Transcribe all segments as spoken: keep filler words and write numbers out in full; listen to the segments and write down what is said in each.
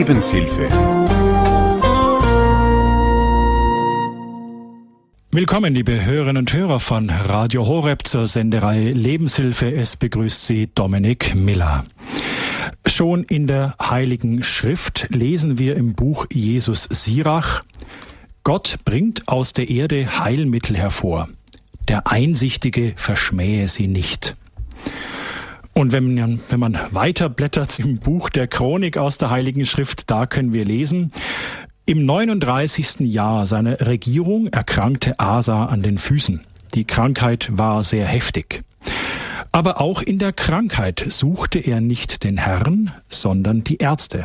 Lebenshilfe. Willkommen, liebe Hörerinnen und Hörer von Radio Horeb zur Sendereihe Lebenshilfe. Es begrüßt Sie Dominik Miller. Schon in der Heiligen Schrift lesen wir im Buch Jesus Sirach: Gott bringt aus der Erde Heilmittel hervor. Der Einsichtige verschmähe sie nicht. Und wenn man, wenn man weiter blättert im Buch der Chronik aus der Heiligen Schrift, da können wir lesen: Im neununddreißigsten Jahr seiner Regierung erkrankte Asa an den Füßen. Die Krankheit war sehr heftig. Aber auch in der Krankheit suchte er nicht den Herrn, sondern die Ärzte.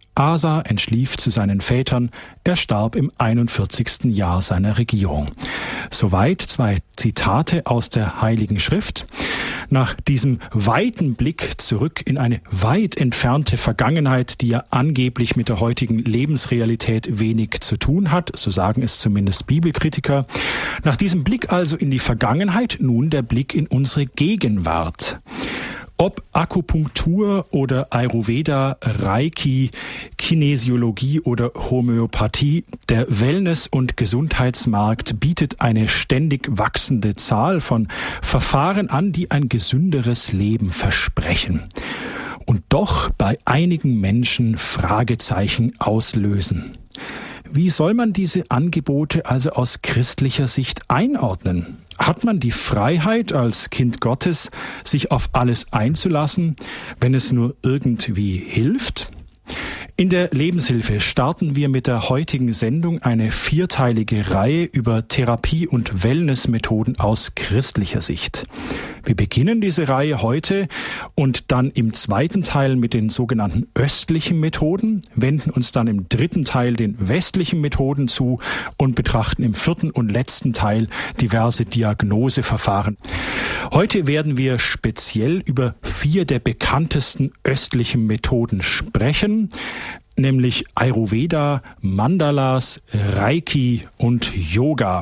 Asa entschlief zu seinen Vätern, er starb im einundvierzigsten Jahr seiner Regierung. Soweit zwei Zitate aus der Heiligen Schrift. Nach diesem weiten Blick zurück in eine weit entfernte Vergangenheit, die ja angeblich mit der heutigen Lebensrealität wenig zu tun hat, so sagen es zumindest Bibelkritiker. Nach diesem Blick also in die Vergangenheit, nun der Blick in unsere Gegenwart. Ob Akupunktur oder Ayurveda, Reiki, Kinesiologie oder Homöopathie, der Wellness- und Gesundheitsmarkt bietet eine ständig wachsende Zahl von Verfahren an, die ein gesünderes Leben versprechen und doch bei einigen Menschen Fragezeichen auslösen. Wie soll man diese Angebote also aus christlicher Sicht einordnen? Hat man die Freiheit als Kind Gottes, sich auf alles einzulassen, wenn es nur irgendwie hilft? In der Lebenshilfe starten wir mit der heutigen Sendung eine vierteilige Reihe über Therapie- und Wellnessmethoden aus christlicher Sicht. Wir beginnen diese Reihe heute und dann im zweiten Teil mit den sogenannten östlichen Methoden, wenden uns dann im dritten Teil den westlichen Methoden zu und betrachten im vierten und letzten Teil diverse Diagnoseverfahren. Heute werden wir speziell über vier der bekanntesten östlichen Methoden sprechen, nämlich Ayurveda, Mandalas, Reiki und Yoga.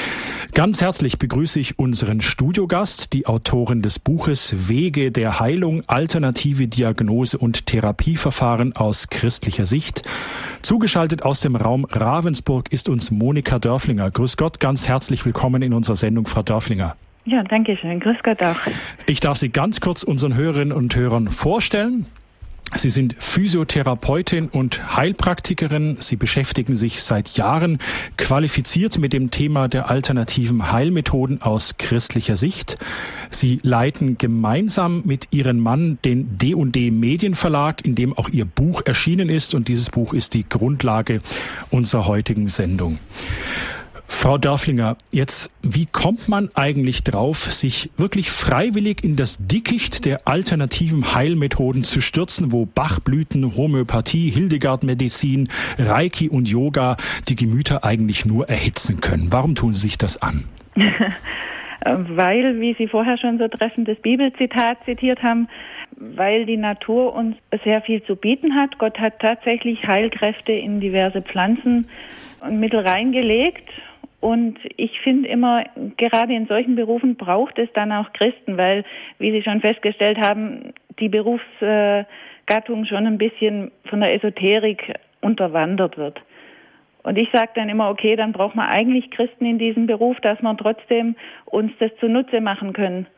Ganz herzlich begrüße ich unseren Studiogast, die Autorin des Buches Wege der Heilung, alternative Diagnose und Therapieverfahren aus christlicher Sicht. Zugeschaltet aus dem Raum Ravensburg ist uns Monika Dörflinger. Grüß Gott, ganz herzlich willkommen in unserer Sendung, Frau Dörflinger. Ja, danke schön. Grüß Gott auch. Ich darf Sie ganz kurz unseren Hörerinnen und Hörern vorstellen. Sie sind Physiotherapeutin und Heilpraktikerin. Sie beschäftigen sich seit Jahren qualifiziert mit dem Thema der alternativen Heilmethoden aus christlicher Sicht. Sie leiten gemeinsam mit Ihrem Mann den D und D Medienverlag, in dem auch Ihr Buch erschienen ist. Und dieses Buch ist die Grundlage unserer heutigen Sendung. Frau Dörflinger, jetzt, wie kommt man eigentlich drauf, sich wirklich freiwillig in das Dickicht der alternativen Heilmethoden zu stürzen, wo Bachblüten, Homöopathie, Hildegard-Medizin, Reiki und Yoga die Gemüter eigentlich nur erhitzen können? Warum tun Sie sich das an? Weil, wie Sie vorher schon so treffend das Bibelzitat zitiert haben, weil die Natur uns sehr viel zu bieten hat. Gott hat tatsächlich Heilkräfte in diverse Pflanzen und Mittel reingelegt. Und ich finde immer, gerade in solchen Berufen braucht es dann auch Christen, weil, wie Sie schon festgestellt haben, die Berufsgattung schon ein bisschen von der Esoterik unterwandert wird. Und ich sage dann immer, okay, dann braucht man eigentlich Christen in diesem Beruf, dass wir trotzdem uns das zunutze machen können.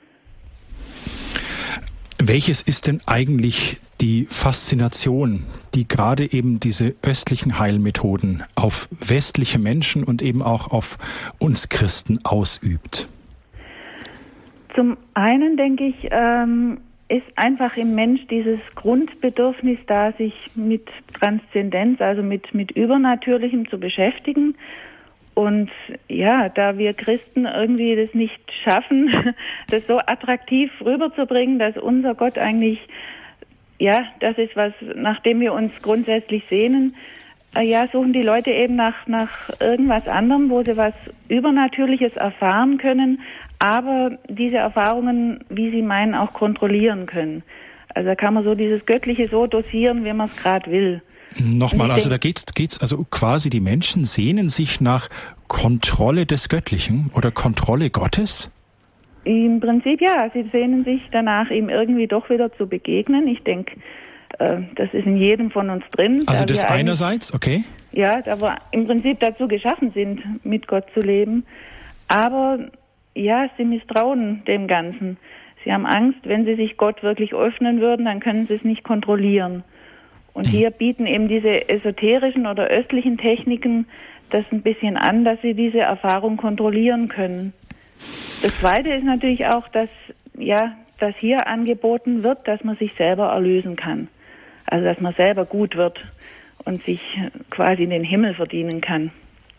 Welches ist denn eigentlich die Faszination, die gerade eben diese östlichen Heilmethoden auf westliche Menschen und eben auch auf uns Christen ausübt? Zum einen denke ich, ähm, ist einfach im Mensch dieses Grundbedürfnis da, sich mit Transzendenz, also mit, mit Übernatürlichem zu beschäftigen. Und ja, da wir Christen irgendwie das nicht schaffen, das so attraktiv rüberzubringen, dass unser Gott eigentlich, ja, das ist was, nach dem wir uns grundsätzlich sehnen, äh, ja, suchen die Leute eben nach, nach irgendwas anderem, wo sie was Übernatürliches erfahren können, aber diese Erfahrungen, wie sie meinen, auch kontrollieren können. Also da kann man so dieses Göttliche so dosieren, wie man es gerade will. Nochmal, also da geht's, geht's, also quasi die Menschen sehnen sich nach Kontrolle des Göttlichen oder Kontrolle Gottes? Im Prinzip ja, sie sehnen sich danach, ihm irgendwie doch wieder zu begegnen. Ich denke, Äh, das ist in jedem von uns drin. Also das einerseits, okay. Ja, da wir im Prinzip dazu geschaffen sind, mit Gott zu leben. Aber ja, sie misstrauen dem Ganzen. Sie haben Angst, wenn sie sich Gott wirklich öffnen würden, dann können sie es nicht kontrollieren. Und mhm. hier bieten eben diese esoterischen oder östlichen Techniken das ein bisschen an, dass sie diese Erfahrung kontrollieren können. Das Zweite ist natürlich auch, dass, ja, dass hier angeboten wird, dass man sich selber erlösen kann. Also dass man selber gut wird und sich quasi in den Himmel verdienen kann.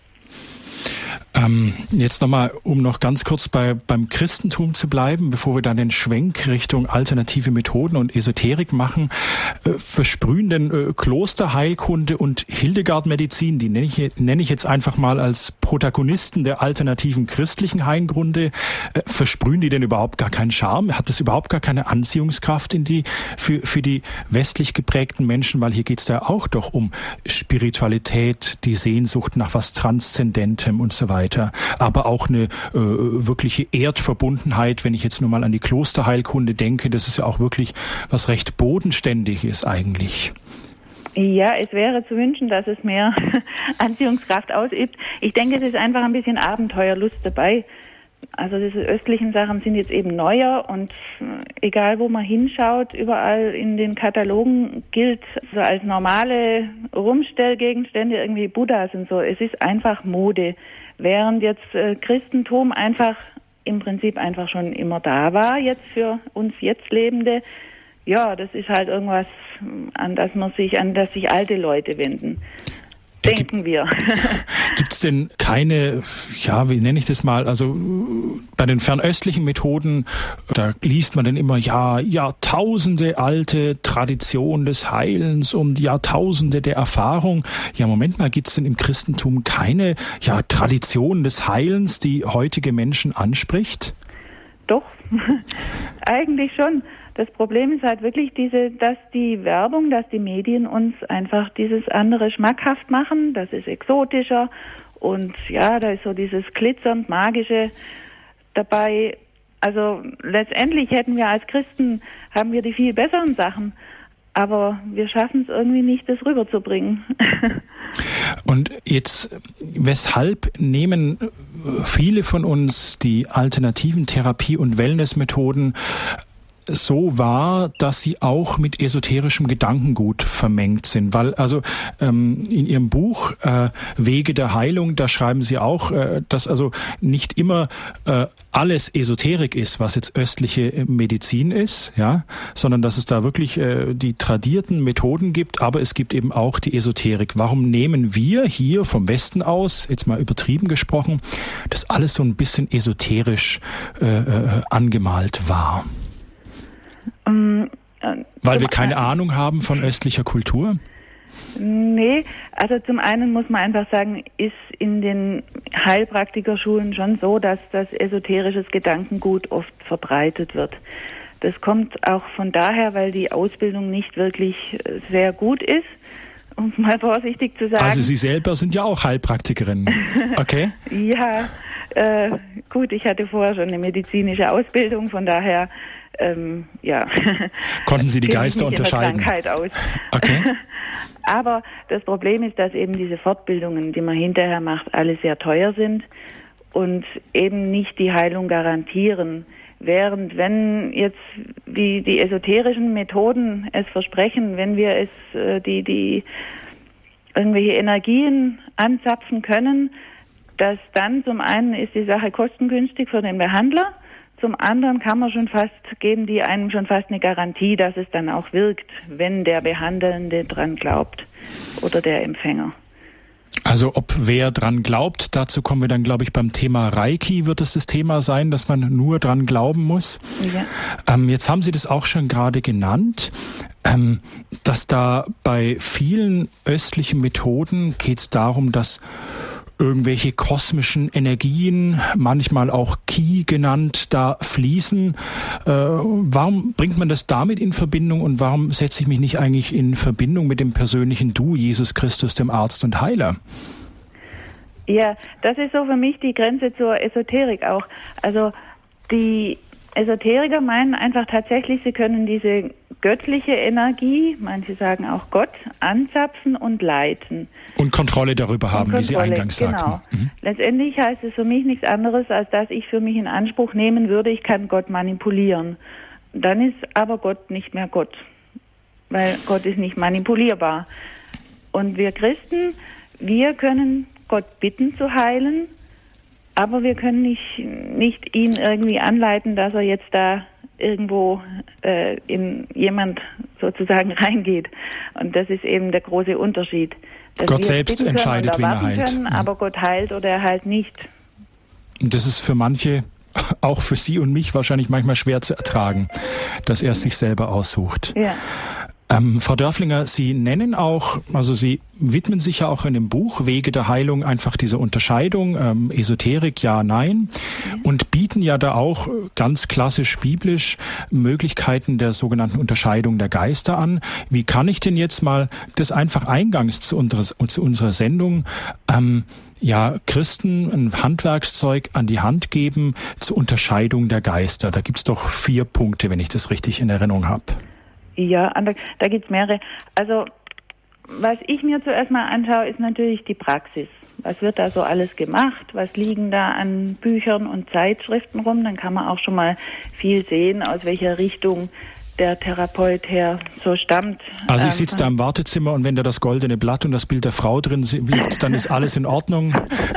Ähm, jetzt nochmal, um noch ganz kurz bei, beim Christentum zu bleiben, bevor wir dann den Schwenk Richtung alternative Methoden und Esoterik machen. Äh, versprühen denn äh, Klosterheilkunde und Hildegard-Medizin, die nenne ich, nenne ich jetzt einfach mal als Protagonisten der alternativen christlichen Heilkunde, äh, versprühen die denn überhaupt gar keinen Charme? Hat das überhaupt gar keine Anziehungskraft in die, für, für die westlich geprägten Menschen? Weil hier geht es ja auch doch um Spiritualität, die Sehnsucht nach was Transzendentem und so weiter. Aber auch eine äh, wirkliche Erdverbundenheit, wenn ich jetzt nur mal an die Klosterheilkunde denke, das ist ja auch wirklich was recht Bodenständiges eigentlich. Ja, es wäre zu wünschen, dass es mehr Anziehungskraft ausübt. Ich denke, es ist einfach ein bisschen Abenteuerlust dabei. Also diese östlichen Sachen sind jetzt eben neuer und egal wo man hinschaut, überall in den Katalogen gilt so als normale Rumstellgegenstände irgendwie Buddhas und so. Es ist einfach Mode. Während jetzt äh, Christentum einfach im Prinzip einfach schon immer da war, jetzt für uns jetzt Lebende, ja, das ist halt irgendwas, an das man sich, an das sich alte Leute wenden. Denken wir. Gibt es denn keine, ja, wie nenne ich das mal, also bei den fernöstlichen Methoden, da liest man dann immer, ja, Jahrtausende alte Tradition des Heilens und Jahrtausende der Erfahrung. Ja, Moment mal, gibt es denn im Christentum keine, ja, Tradition des Heilens, die heutige Menschen anspricht? Doch, eigentlich schon. Das Problem ist halt wirklich diese, dass die Werbung, dass die Medien uns einfach dieses andere schmackhaft machen. Das ist exotischer und ja, da ist so dieses glitzernd Magische dabei. Also letztendlich hätten wir als Christen, haben wir die viel besseren Sachen, aber wir schaffen es irgendwie nicht, das rüberzubringen. Und jetzt, weshalb nehmen viele von uns die alternativen Therapie- und Wellnessmethoden so wahr, dass sie auch mit esoterischem Gedankengut vermengt sind? Weil also ähm, in Ihrem Buch äh, Wege der Heilung, da schreiben Sie auch, äh, dass also nicht immer äh, alles Esoterik ist, was jetzt östliche Medizin ist, ja, sondern dass es da wirklich äh, die tradierten Methoden gibt, aber es gibt eben auch die Esoterik. Warum nehmen wir hier vom Westen aus, jetzt mal übertrieben gesprochen, das alles so ein bisschen esoterisch äh, äh, angemalt wahr? Um, äh, Weil wir keine Ahnung haben von östlicher Kultur? Nee, also zum einen muss man einfach sagen, ist in den Heilpraktikerschulen schon so, dass das esoterisches Gedankengut oft verbreitet wird. Das kommt auch von daher, weil die Ausbildung nicht wirklich sehr gut ist, um es mal vorsichtig zu sagen. Also Sie selber sind ja auch Heilpraktikerin, okay? Ja, äh, gut, ich hatte vorher schon eine medizinische Ausbildung, von daher Ähm, ja. Konnten Sie die Geister unterscheiden? Krankheit aus. Okay. Aber das Problem ist, dass eben diese Fortbildungen, die man hinterher macht, alle sehr teuer sind und eben nicht die Heilung garantieren. Während wenn jetzt die, die esoterischen Methoden es versprechen, wenn wir es äh, die, die irgendwelche Energien anzapfen können, dass dann zum einen ist die Sache kostengünstig für den Behandler, zum anderen kann man schon fast, geben die einem schon fast eine Garantie, dass es dann auch wirkt, wenn der Behandelnde dran glaubt oder der Empfänger. Also ob wer dran glaubt, dazu kommen wir dann, glaube ich, beim Thema Reiki wird es das Thema sein, dass man nur dran glauben muss. Ja. Ähm, jetzt haben Sie das auch schon gerade genannt, ähm, dass da bei vielen östlichen Methoden geht es darum, dass irgendwelche kosmischen Energien, manchmal auch Ki genannt, da fließen. Äh, warum bringt man das damit in Verbindung und warum setze ich mich nicht eigentlich in Verbindung mit dem persönlichen Du, Jesus Christus, dem Arzt und Heiler? Ja, das ist so für mich die Grenze zur Esoterik auch. Also die Esoteriker meinen einfach tatsächlich, sie können diese göttliche Energie, manche sagen auch Gott, anzapfen und leiten. Und Kontrolle darüber haben, Kontrolle, wie Sie eingangs genau. sagten. Mhm. Letztendlich heißt es für mich nichts anderes, als dass ich für mich in Anspruch nehmen würde, ich kann Gott manipulieren. Dann ist aber Gott nicht mehr Gott, weil Gott ist nicht manipulierbar. Und wir Christen, wir können Gott bitten zu heilen, aber wir können nicht, nicht ihn irgendwie anleiten, dass er jetzt da irgendwo äh, in jemand sozusagen reingeht. Und das ist eben der große Unterschied. Dass Gott selbst entscheidet, wen er heilt. Können, aber Gott heilt oder er heilt nicht. Und das ist für manche, auch für Sie und mich, wahrscheinlich manchmal schwer zu ertragen, dass er es sich selber aussucht. Ja. Ähm, Frau Dörflinger, Sie nennen auch, also Sie widmen sich ja auch in dem Buch Wege der Heilung einfach diese Unterscheidung, ähm, Esoterik, ja, nein, mhm. und bieten ja da auch ganz klassisch biblisch Möglichkeiten der sogenannten Unterscheidung der Geister an. Wie kann ich denn jetzt mal das einfach eingangs zu unserer, zu unserer Sendung ähm, ja, Christen ein Handwerkszeug an die Hand geben zur Unterscheidung der Geister? Da gibt's doch vier Punkte, wenn ich das richtig in Erinnerung habe. Ja, da, da gibt es mehrere. Also was ich mir zuerst mal anschaue, ist natürlich die Praxis. Was wird da so alles gemacht? Was liegen da an Büchern und Zeitschriften rum? Dann kann man auch schon mal viel sehen, aus welcher Richtung der Therapeut her so stammt. Also ich sitze da im Wartezimmer und wenn da das goldene Blatt und das Bild der Frau drin liegt, dann ist alles in Ordnung.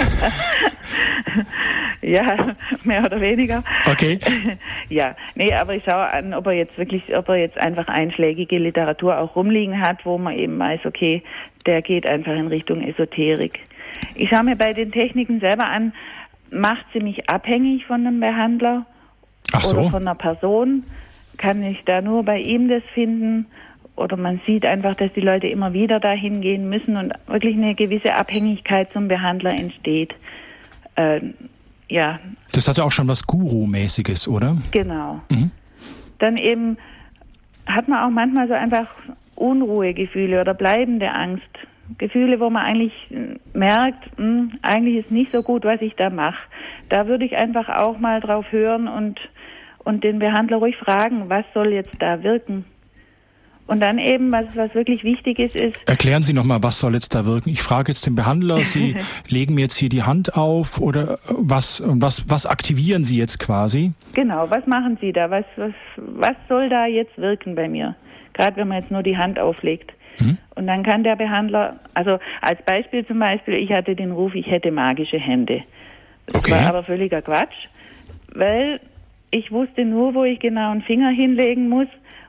Ja, mehr oder weniger. Okay. Ja, nee, aber ich schaue an, ob er jetzt wirklich, ob er jetzt einfach einschlägige Literatur auch rumliegen hat, wo man eben weiß, okay, der geht einfach in Richtung Esoterik. Ich schaue mir bei den Techniken selber an, macht sie mich abhängig von einem Behandler Ach so. oder von einer Person? Kann ich da nur bei ihm das finden? Oder man sieht einfach, dass die Leute immer wieder dahin gehen müssen und wirklich eine gewisse Abhängigkeit zum Behandler entsteht. Ähm, ja. Das hat ja auch schon was Guru-mäßiges, oder? Genau. Mhm. Dann eben hat man auch manchmal so einfach Unruhegefühle oder bleibende Angst. Gefühle, wo man eigentlich merkt, mh, eigentlich ist nicht so gut, was ich da mache. Da würde ich einfach auch mal drauf hören und, und den Behandler ruhig fragen, was soll jetzt da wirken? Und dann eben, was, was wirklich wichtig ist, ist... Erklären Sie nochmal, was soll jetzt da wirken? Ich frage jetzt den Behandler, Sie legen mir jetzt hier die Hand auf oder was, was, was aktivieren Sie jetzt quasi? Genau, was machen Sie da? Was, was, was soll da jetzt wirken bei mir? Gerade wenn man jetzt nur die Hand auflegt. Mhm. Und dann kann der Behandler, also als Beispiel zum Beispiel, ich hatte den Ruf, ich hätte magische Hände. Das okay. war aber völliger Quatsch, weil ich wusste nur, wo ich genau einen Finger hinlegen muss,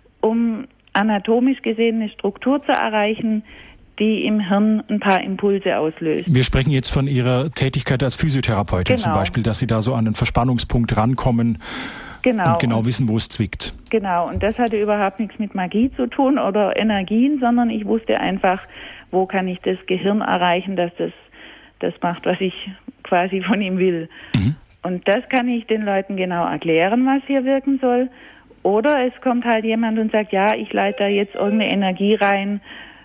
um anatomisch gesehen eine Struktur zu erreichen, die im Hirn ein paar Impulse auslöst. Wir sprechen jetzt von Ihrer Tätigkeit als Physiotherapeutin genau. zum Beispiel, dass Sie da so an einen Verspannungspunkt rankommen genau. und genau wissen, wo es zwickt. Genau, und das hatte überhaupt nichts mit Magie zu tun oder Energien, sondern ich wusste einfach, wo kann ich das Gehirn erreichen, dass das das macht, was ich quasi von ihm will. Mhm. Und das kann ich den Leuten genau erklären, was hier wirken soll. Oder es kommt halt jemand und sagt, ja, ich leite da jetzt irgendeine Energie rein,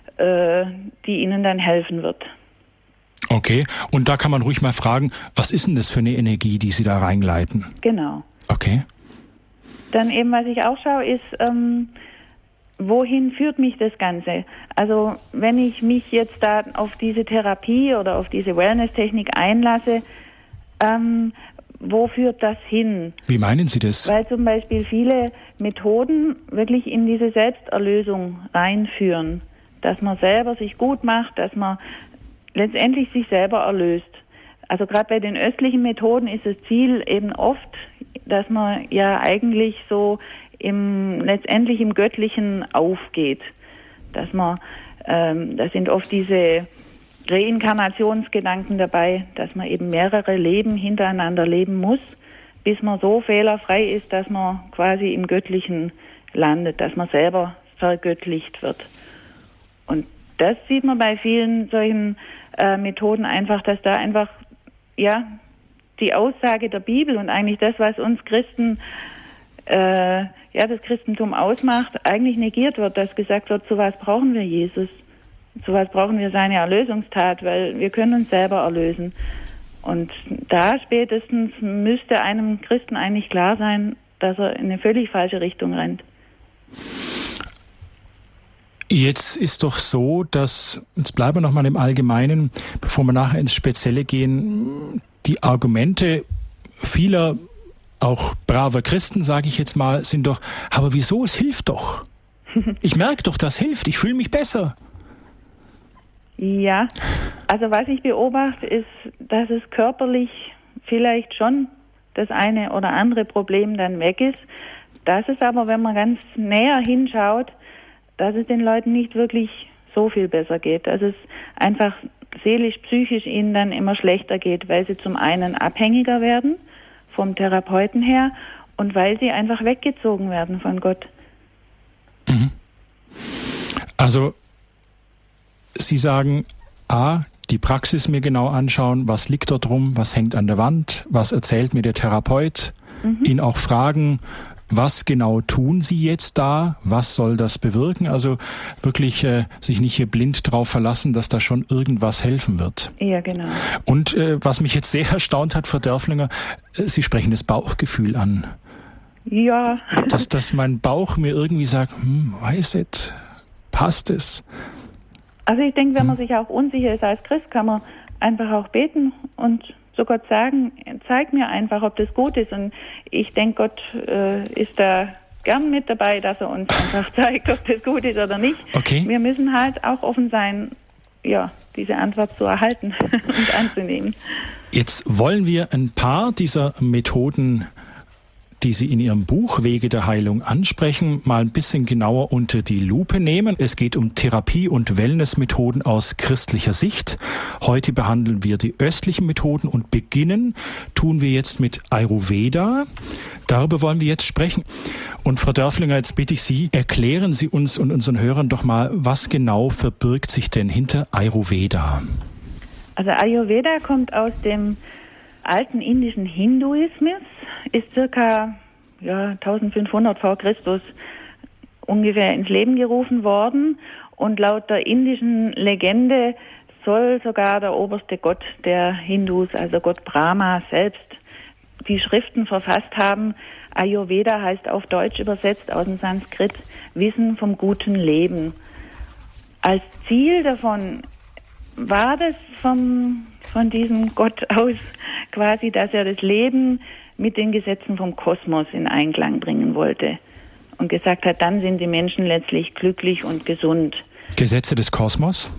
äh, die Ihnen dann helfen wird. Okay, und da kann man ruhig mal fragen, was ist denn das für eine Energie, die Sie da reinleiten? Genau. Okay. Dann eben, was ich auch schaue, ist, ähm, wohin führt mich das Ganze? Also wenn ich mich jetzt da auf diese Therapie oder auf diese Wellness-Technik einlasse, ähm, wo führt das hin? Wie meinen Sie das? Weil zum Beispiel viele Methoden wirklich in diese Selbsterlösung reinführen, dass man selber sich gut macht, dass man letztendlich sich selber erlöst. Also gerade bei den östlichen Methoden ist das Ziel eben oft, dass man ja eigentlich so im letztendlich im Göttlichen aufgeht. Dass man, ähm, da sind oft diese Reinkarnationsgedanken dabei, dass man eben mehrere Leben hintereinander leben muss, bis man so fehlerfrei ist, dass man quasi im Göttlichen landet, dass man selber vergöttlicht wird. Und das sieht man bei vielen solchen äh, Methoden einfach, dass da einfach ja die Aussage der Bibel und eigentlich das, was uns Christen äh, ja das Christentum ausmacht, eigentlich negiert wird, dass gesagt wird, zu was brauchen wir Jesus? Zu was brauchen wir seine Erlösungstat, weil wir können uns selber erlösen. Und da spätestens müsste einem Christen eigentlich klar sein, dass er in eine völlig falsche Richtung rennt. Jetzt ist doch so, dass, jetzt bleiben wir nochmal im Allgemeinen, bevor wir nachher ins Spezielle gehen, die Argumente vieler, auch braver Christen, sage ich jetzt mal, sind doch, aber wieso, es hilft doch. Ich merke doch, das hilft, ich fühle mich besser. Ja, also was ich beobachte, ist, dass es körperlich vielleicht schon das eine oder andere Problem dann weg ist. Das ist aber, wenn man ganz näher hinschaut, dass es den Leuten nicht wirklich so viel besser geht. Dass es einfach seelisch, psychisch ihnen dann immer schlechter geht, weil sie zum einen abhängiger werden vom Therapeuten her und weil sie einfach weggezogen werden von Gott. Mhm. Also Sie sagen, A, die Praxis mir genau anschauen, was liegt dort rum, was hängt an der Wand, was erzählt mir der Therapeut, mhm. ihn auch fragen, was genau tun Sie jetzt da, was soll das bewirken? Also wirklich äh, sich nicht hier blind drauf verlassen, dass da schon irgendwas helfen wird. Ja, genau. Und äh, was mich jetzt sehr erstaunt hat, Frau Dörflinger, äh, Sie sprechen das Bauchgefühl an. Ja. Dass, dass mein Bauch mir irgendwie sagt, hm, weiß nicht, passt es? Also ich denke, wenn man sich auch unsicher ist als Christ, kann man einfach auch beten und zu Gott sagen, zeig mir einfach, ob das gut ist. Und ich denke, Gott äh, ist da gern mit dabei, dass er uns einfach zeigt, ob das gut ist oder nicht. Okay. Wir müssen halt auch offen sein, ja, diese Antwort zu erhalten und anzunehmen. Jetzt wollen wir ein paar dieser Methoden, die Sie in Ihrem Buch Wege der Heilung ansprechen, mal ein bisschen genauer unter die Lupe nehmen. Es geht um Therapie- und Wellnessmethoden aus christlicher Sicht. Heute behandeln wir die östlichen Methoden und beginnen tun wir jetzt mit Ayurveda. Darüber wollen wir jetzt sprechen. Und Frau Dörflinger, jetzt bitte ich Sie, erklären Sie uns und unseren Hörern doch mal, was genau verbirgt sich denn hinter Ayurveda? Also Ayurveda kommt aus dem alten indischen Hinduismus, ist circa ja, eintausendfünfhundert vor Christus ungefähr ins Leben gerufen worden und laut der indischen Legende soll sogar der oberste Gott der Hindus, also Gott Brahma selbst, die Schriften verfasst haben. Ayurveda heißt auf Deutsch übersetzt aus dem Sanskrit Wissen vom guten Leben. Als Ziel davon war das vom, von diesem Gott aus quasi, dass er das Leben mit den Gesetzen vom Kosmos in Einklang bringen wollte und gesagt hat, dann sind die Menschen letztlich glücklich und gesund. Gesetze des Kosmos?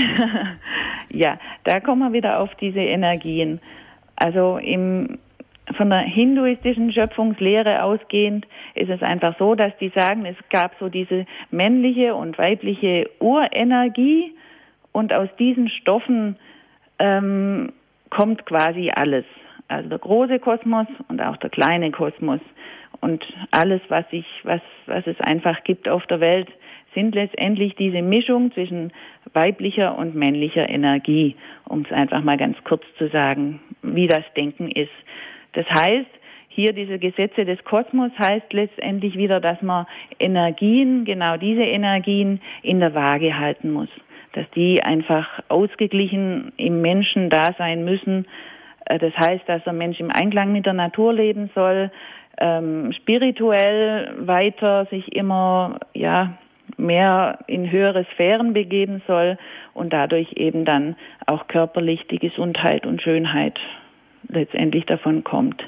Ja, da kommen wir wieder auf diese Energien. Also im, von der hinduistischen Schöpfungslehre ausgehend ist es einfach so, dass die sagen, es gab so diese männliche und weibliche Urenergie und aus diesen Stoffen ähm, kommt quasi alles. Also der große Kosmos und auch der kleine Kosmos und alles, was sich, was, was es einfach gibt auf der Welt, sind letztendlich diese Mischung zwischen weiblicher und männlicher Energie, um es einfach mal ganz kurz zu sagen, wie das Denken ist. Das heißt, hier diese Gesetze des Kosmos heißt letztendlich wieder, dass man Energien, genau diese Energien in der Waage halten muss. Dass die einfach ausgeglichen im Menschen da sein müssen. Das heißt, dass der Mensch im Einklang mit der Natur leben soll, ähm, spirituell weiter sich immer ja mehr in höhere Sphären begeben soll und dadurch eben dann auch körperlich die Gesundheit und Schönheit letztendlich davon kommt.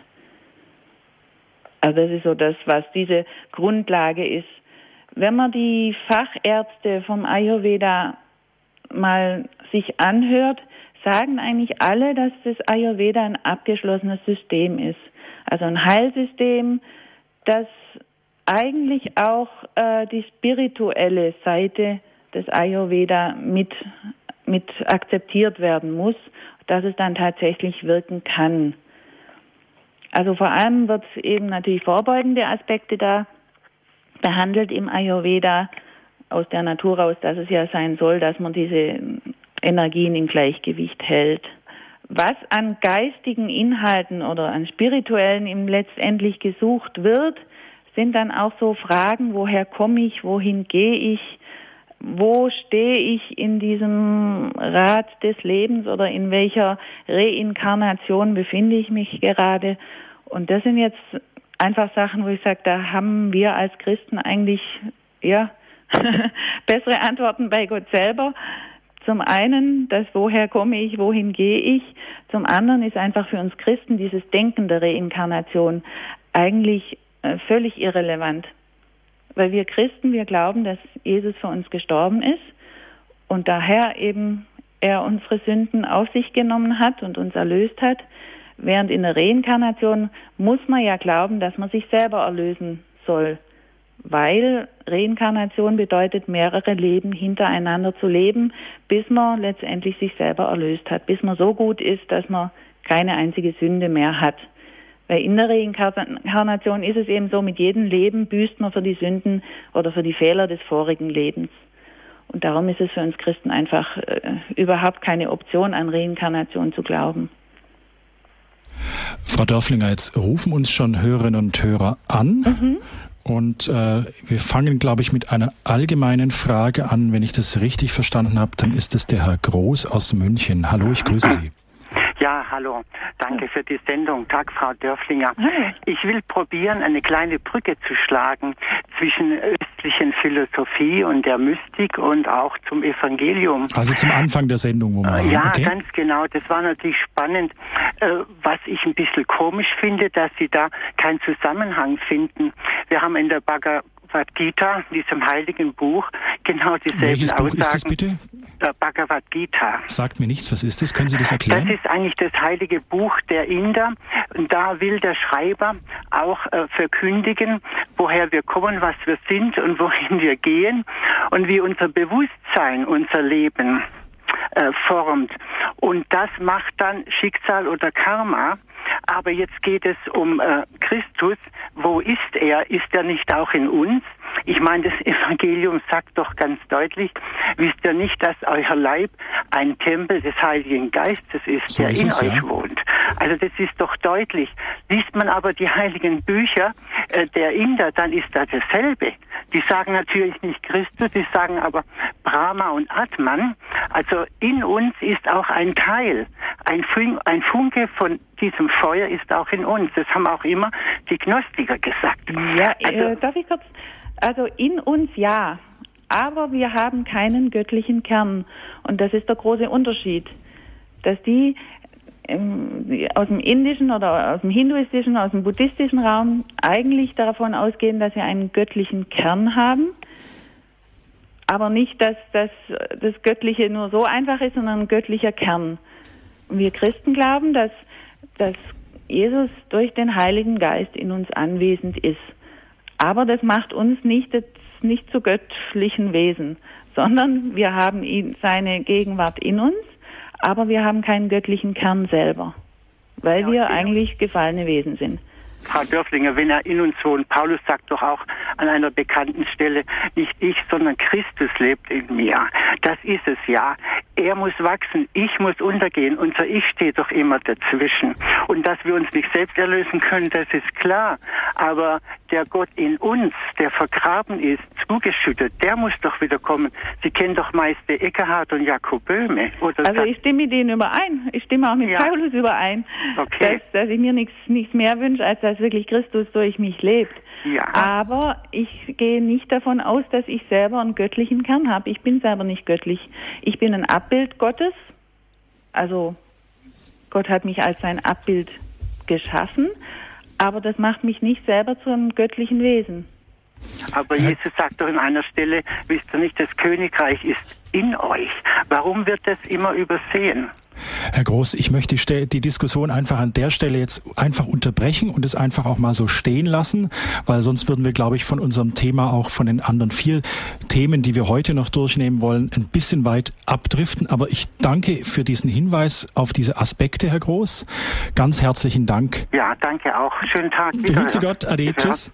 Also das ist so das, was diese Grundlage ist. Wenn man die Fachärzte vom Ayurveda mal sich anhört, sagen eigentlich alle, dass das Ayurveda ein abgeschlossenes System ist. Also ein Heilsystem, das eigentlich auch äh, die spirituelle Seite des Ayurveda mit, mit akzeptiert werden muss, dass es dann tatsächlich wirken kann. Also vor allem wird eben natürlich vorbeugende Aspekte da behandelt im Ayurveda, aus der Natur raus, dass es ja sein soll, dass man diese Energien im Gleichgewicht hält. Was an geistigen Inhalten oder an spirituellen im letztendlich gesucht wird, sind dann auch so Fragen, woher komme ich, wohin gehe ich, wo stehe ich in diesem Rad des Lebens oder in welcher Reinkarnation befinde ich mich gerade. Und das sind jetzt einfach Sachen, wo ich sage, da haben wir als Christen eigentlich ja bessere Antworten bei Gott selber. Zum einen, das woher komme ich, wohin gehe ich. Zum anderen ist einfach für uns Christen dieses Denken der Reinkarnation eigentlich äh, völlig irrelevant. Weil wir Christen, wir glauben, dass Jesus für uns gestorben ist und daher eben er unsere Sünden auf sich genommen hat und uns erlöst hat. Während in der Reinkarnation muss man ja glauben, dass man sich selber erlösen soll. Weil Reinkarnation bedeutet, mehrere Leben hintereinander zu leben, bis man letztendlich sich selber erlöst hat, bis man so gut ist, dass man keine einzige Sünde mehr hat. Weil in der Reinkarnation ist es eben so, mit jedem Leben büßt man für die Sünden oder für die Fehler des vorigen Lebens. Und darum ist es für uns Christen einfach äh, überhaupt keine Option, an Reinkarnation zu glauben. Frau Dörflinger, jetzt rufen uns schon Hörerinnen und Hörer an. Mhm. Und äh, wir fangen, glaube ich, mit einer allgemeinen Frage an. Wenn ich das richtig verstanden habe, dann ist es der Herr Groß aus München. Hallo, ich grüße Sie. Ja, hallo. Danke für die Sendung. Tag, Frau Dörflinger. Ich will probieren, eine kleine Brücke zu schlagen zwischen östlichen Philosophie und der Mystik und auch zum Evangelium. Also zum Anfang der Sendung, wo wir waren. Ja, okay. Ganz genau. Das war natürlich spannend. Was ich ein bisschen komisch finde, dass Sie da keinen Zusammenhang finden. Wir haben in der Bhagavad Gita, diesem heiligen Buch, genau dieselben Welches Buch Aussagen. ist das bitte? Bhagavad Gita. Sagt mir nichts, was ist das? Können Sie das erklären? Das ist eigentlich das heilige Buch der Inder. Und da will der Schreiber auch äh, verkündigen, woher wir kommen, was wir sind und wohin wir gehen und wie unser Bewusstsein, unser Leben äh, formt. Und das macht dann Schicksal oder Karma. Aber jetzt geht es um äh, Christus. Wo ist er? Ist er nicht auch in uns? Ich meine, das Evangelium sagt doch ganz deutlich, wisst ihr nicht, dass euer Leib ein Tempel des Heiligen Geistes ist, so der ist in es, euch ja. wohnt. Also das ist doch deutlich. Liest man aber die heiligen Bücher äh, der Inder, dann ist das dasselbe. Die sagen natürlich nicht Christus, die sagen aber Brahma und Atman. Also in uns ist auch ein Teil, ein, Fun- ein Funke von diesem Feuer ist auch in uns. Das haben auch immer die Gnostiker gesagt. Ja, also, äh, darf ich kurz... Also in uns ja, aber wir haben keinen göttlichen Kern. Und das ist der große Unterschied, dass die ähm, aus dem indischen oder aus dem hinduistischen, aus dem buddhistischen Raum eigentlich davon ausgehen, dass wir einen göttlichen Kern haben, aber nicht, dass, dass das Göttliche nur so einfach ist, sondern ein göttlicher Kern. Und wir Christen glauben, dass, dass Jesus durch den Heiligen Geist in uns anwesend ist. Aber das macht uns nicht, nicht zu göttlichen Wesen, sondern wir haben ihn, seine Gegenwart in uns, aber wir haben keinen göttlichen Kern selber, weil ja, wir okay. eigentlich gefallene Wesen sind. Frau Dörflinger, wenn er in uns wohnt, Paulus sagt doch auch an einer bekannten Stelle, nicht ich, sondern Christus lebt in mir. Das ist es ja. Er muss wachsen, ich muss untergehen. Unser Ich steht doch immer dazwischen. Und dass wir uns nicht selbst erlösen können, das ist klar. Aber der Gott in uns, der vergraben ist, zugeschüttet, der muss doch wieder kommen. Sie kennen doch Meister Eckhart und Jakob Böhme. Oder also ich stimme mit denen überein. Ich stimme auch mit ja. Paulus überein, okay. dass, dass ich mir nichts, nichts mehr wünsche, als dass wirklich Christus durch mich lebt. Ja. Aber ich gehe nicht davon aus, dass ich selber einen göttlichen Kern habe. Ich bin selber nicht göttlich. Ich bin ein Abbild Gottes. Also Gott hat mich als sein Abbild geschaffen, aber das macht mich nicht selber zu einem göttlichen Wesen. Aber Jesus sagt doch an einer Stelle, wisst ihr nicht, das Königreich ist in euch. Warum wird das immer übersehen? Herr Groß, ich möchte die, die Diskussion einfach an der Stelle jetzt einfach unterbrechen und es einfach auch mal so stehen lassen, weil sonst würden wir, glaube ich, von unserem Thema, auch von den anderen vier Themen, die wir heute noch durchnehmen wollen, ein bisschen weit abdriften. Aber ich danke für diesen Hinweis auf diese Aspekte, Herr Groß. Ganz herzlichen Dank. Ja, danke auch. Schönen Tag. Grüße Gott. Ade. Tschüss.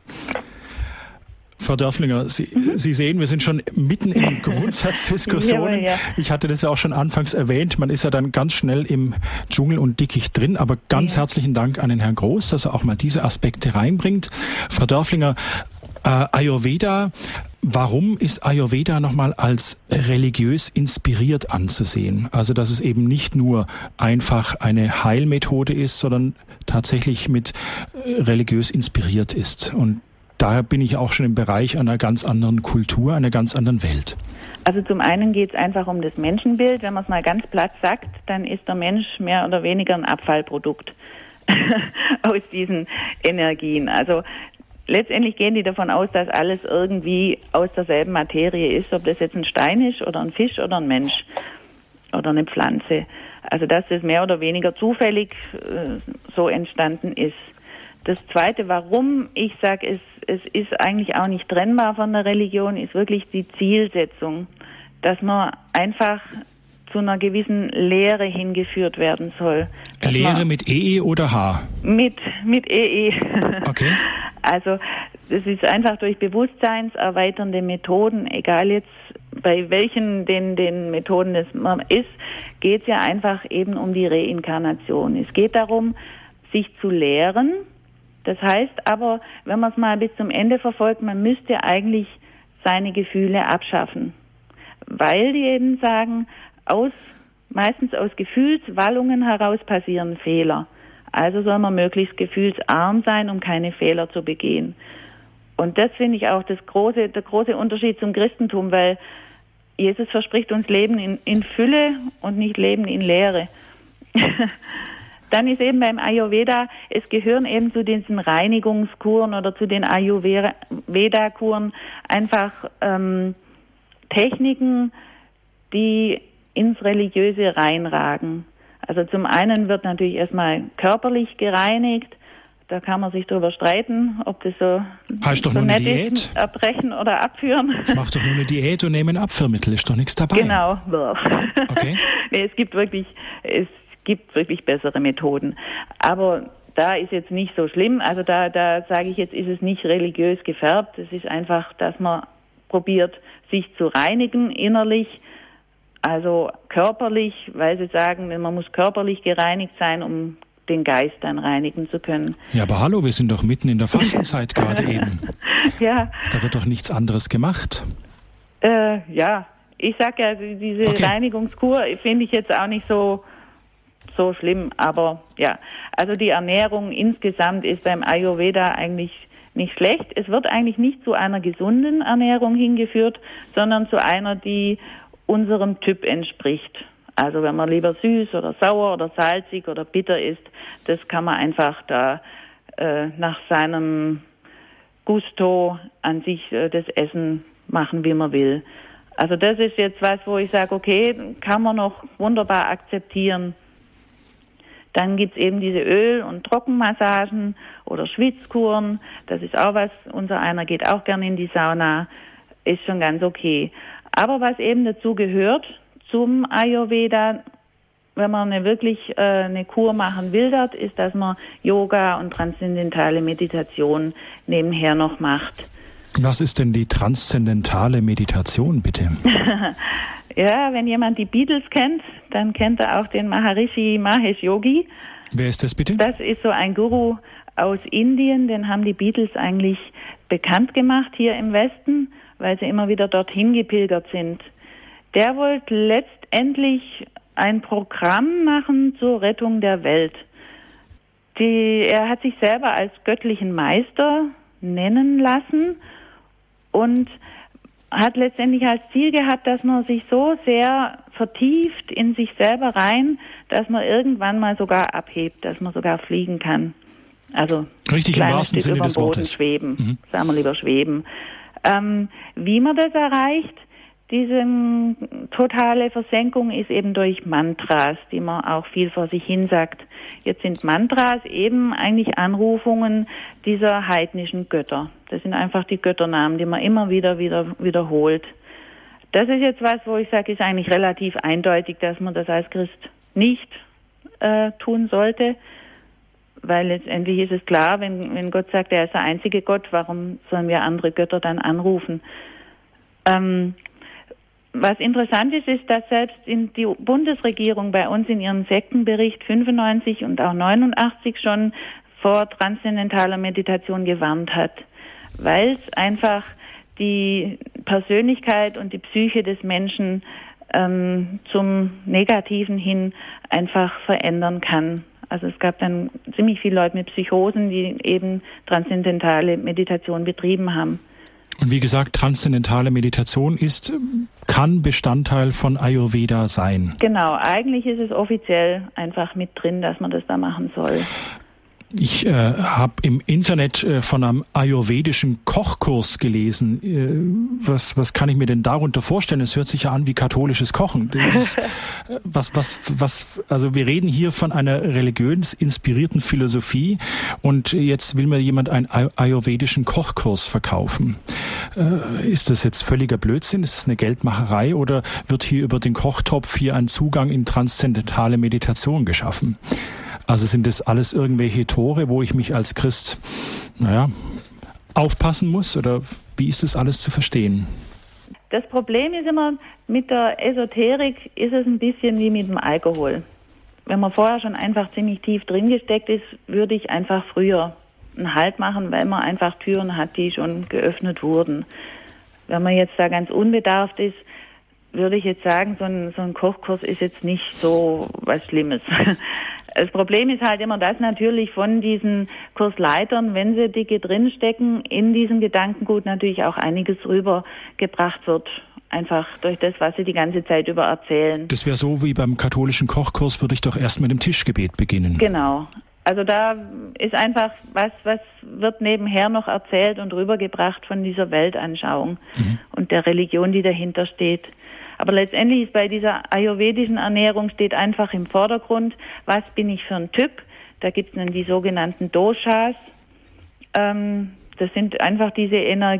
Frau Dörflinger, Sie, mhm. Sie sehen, wir sind schon mitten in Grundsatzdiskussionen. Ja, ja. Ich hatte das ja auch schon anfangs erwähnt. Man ist ja dann ganz schnell im Dschungel und Dickicht drin. Aber ganz ja. herzlichen Dank an den Herrn Groß, dass er auch mal diese Aspekte reinbringt. Frau Dörflinger, äh, Ayurveda, warum ist Ayurveda nochmal als religiös inspiriert anzusehen? Also, dass es eben nicht nur einfach eine Heilmethode ist, sondern tatsächlich mit äh, religiös inspiriert ist. Und da bin ich auch schon im Bereich einer ganz anderen Kultur, einer ganz anderen Welt. Also zum einen geht es einfach um das Menschenbild. Wenn man es mal ganz platt sagt, dann ist der Mensch mehr oder weniger ein Abfallprodukt aus diesen Energien. Also letztendlich gehen die davon aus, dass alles irgendwie aus derselben Materie ist, ob das jetzt ein Stein ist oder ein Fisch oder ein Mensch oder eine Pflanze. Also dass das mehr oder weniger zufällig äh, so entstanden ist. Das Zweite, warum ich sage, es, es ist eigentlich auch nicht trennbar von der Religion, ist wirklich die Zielsetzung, dass man einfach zu einer gewissen Lehre hingeführt werden soll. Lehre mit E E oder H? Mit, mit E E. Okay. Also das ist einfach durch bewusstseinserweiternde Methoden, egal jetzt bei welchen den, den Methoden es ist, geht es ja einfach eben um die Reinkarnation. Es geht darum, sich zu lehren. Das heißt aber, wenn man es mal bis zum Ende verfolgt, man müsste eigentlich seine Gefühle abschaffen. Weil die eben sagen, aus, meistens aus Gefühlswallungen heraus passieren Fehler. Also soll man möglichst gefühlsarm sein, um keine Fehler zu begehen. Und das finde ich auch das große, der große Unterschied zum Christentum, weil Jesus verspricht uns Leben in, in Fülle und nicht Leben in Leere. Dann ist eben beim Ayurveda, es gehören eben zu diesen Reinigungskuren oder zu den Ayurveda-Kuren einfach ähm, Techniken, die ins Religiöse reinragen. Also zum einen wird natürlich erstmal körperlich gereinigt. Da kann man sich darüber streiten, ob das so, heißt doch so nur nett eine Diät. ist, erbrechen oder abführen. Mach doch nur eine Diät und nehme ein Abführmittel, ist doch nichts dabei. Genau. Okay. Nee, es gibt wirklich, es gibt wirklich bessere Methoden. Aber da ist jetzt nicht so schlimm. Also da, da sage ich jetzt, ist es nicht religiös gefärbt. Es ist einfach, dass man probiert, sich zu reinigen innerlich, also körperlich, weil sie sagen, man muss körperlich gereinigt sein, um den Geist dann reinigen zu können. Ja, aber hallo, wir sind doch mitten in der Fastenzeit gerade eben. Ja. Da wird doch nichts anderes gemacht. Äh, ja, ich sag ja, diese okay. Reinigungskur finde ich jetzt auch nicht so so schlimm, aber ja, also die Ernährung insgesamt ist beim Ayurveda eigentlich nicht schlecht. Es wird eigentlich nicht zu einer gesunden Ernährung hingeführt, sondern zu einer, die unserem Typ entspricht. Also wenn man lieber süß oder sauer oder salzig oder bitter isst, das kann man einfach da äh, nach seinem Gusto an sich äh, das Essen machen, wie man will. Also das ist jetzt was, wo ich sage, okay, kann man noch wunderbar akzeptieren. Dann gibt's eben diese Öl- und Trockenmassagen oder Schwitzkuren. Das ist auch was, unser einer geht auch gerne in die Sauna, ist schon ganz okay. Aber was eben dazu gehört zum Ayurveda, wenn man eine wirklich äh, eine Kur machen will, dort ist, dass man Yoga und transzendentale Meditation nebenher noch macht. Was ist denn die transzendentale Meditation, bitte? Ja, wenn jemand die Beatles kennt, dann kennt er auch den Maharishi Mahesh Yogi. Wer ist das bitte? Das ist so ein Guru aus Indien, den haben die Beatles eigentlich bekannt gemacht hier im Westen, weil sie immer wieder dorthin gepilgert sind. Der wollte letztendlich ein Programm machen zur Rettung der Welt. Die, er hat sich selber als göttlichen Meister nennen lassen und hat letztendlich als Ziel gehabt, dass man sich so sehr vertieft in sich selber rein, dass man irgendwann mal sogar abhebt, dass man sogar fliegen kann. Also richtig im wahrsten Sinne des Wortes. Schweben, mhm. sagen wir lieber schweben. Ähm, wie man das erreicht, diese totale Versenkung, ist eben durch Mantras, die man auch viel vor sich hin sagt. Jetzt sind Mantras eben eigentlich Anrufungen dieser heidnischen Götter. Das sind einfach die Götternamen, die man immer wieder, wieder wiederholt. Das ist jetzt was, wo ich sage, ist eigentlich relativ eindeutig, dass man das als Christ nicht äh, tun sollte. Weil letztendlich ist es klar, wenn, wenn Gott sagt, er ist der einzige Gott, warum sollen wir andere Götter dann anrufen? Ähm, was interessant ist, ist, dass selbst in die Bundesregierung bei uns in ihrem Sektenbericht fünfundneunzig und auch neunundachtzig schon vor transzendentaler Meditation gewarnt hat, weil es einfach die Persönlichkeit und die Psyche des Menschen ähm, zum Negativen hin einfach verändern kann. Also es gab dann ziemlich viele Leute mit Psychosen, die eben transzendentale Meditation betrieben haben. Und wie gesagt, transzendentale Meditation ist, kann Bestandteil von Ayurveda sein. Genau, eigentlich ist es offiziell einfach mit drin, dass man das da machen soll. Ich äh, habe im Internet äh, von einem ayurvedischen Kochkurs gelesen. Äh, was, was kann ich mir denn darunter vorstellen? Es hört sich ja an wie katholisches Kochen. Ist, äh, was, was, was, also wir reden hier von einer religiös inspirierten Philosophie und jetzt will mir jemand einen ay- ayurvedischen Kochkurs verkaufen. Äh, ist das jetzt völliger Blödsinn? Ist das eine Geldmacherei oder wird hier über den Kochtopf hier ein Zugang in transzendentale Meditation geschaffen? Also sind das alles irgendwelche Tore, wo ich mich als Christ, naja, aufpassen muss? Oder wie ist das alles zu verstehen? Das Problem ist immer, mit der Esoterik ist es ein bisschen wie mit dem Alkohol. Wenn man vorher schon einfach ziemlich tief drin gesteckt ist, würde ich einfach früher einen Halt machen, weil man einfach Türen hat, die schon geöffnet wurden. Wenn man jetzt da ganz unbedarft ist, würde ich jetzt sagen, so ein, so ein Kochkurs ist jetzt nicht so was Schlimmes. Das Problem ist halt immer, dass natürlich von diesen Kursleitern, wenn sie dicke drinstecken, in diesem Gedankengut natürlich auch einiges rübergebracht wird. Einfach durch das, was sie die ganze Zeit über erzählen. Das wäre so wie beim katholischen Kochkurs, würde ich doch erst mit dem Tischgebet beginnen. Genau. Also da ist einfach, was, was wird nebenher noch erzählt und rübergebracht von dieser Weltanschauung mhm. und der Religion, die dahinter steht. Aber letztendlich ist bei dieser ayurvedischen Ernährung steht einfach im Vordergrund, was bin ich für ein Typ. Da gibt es dann die sogenannten Doshas. Ähm, das sind einfach diese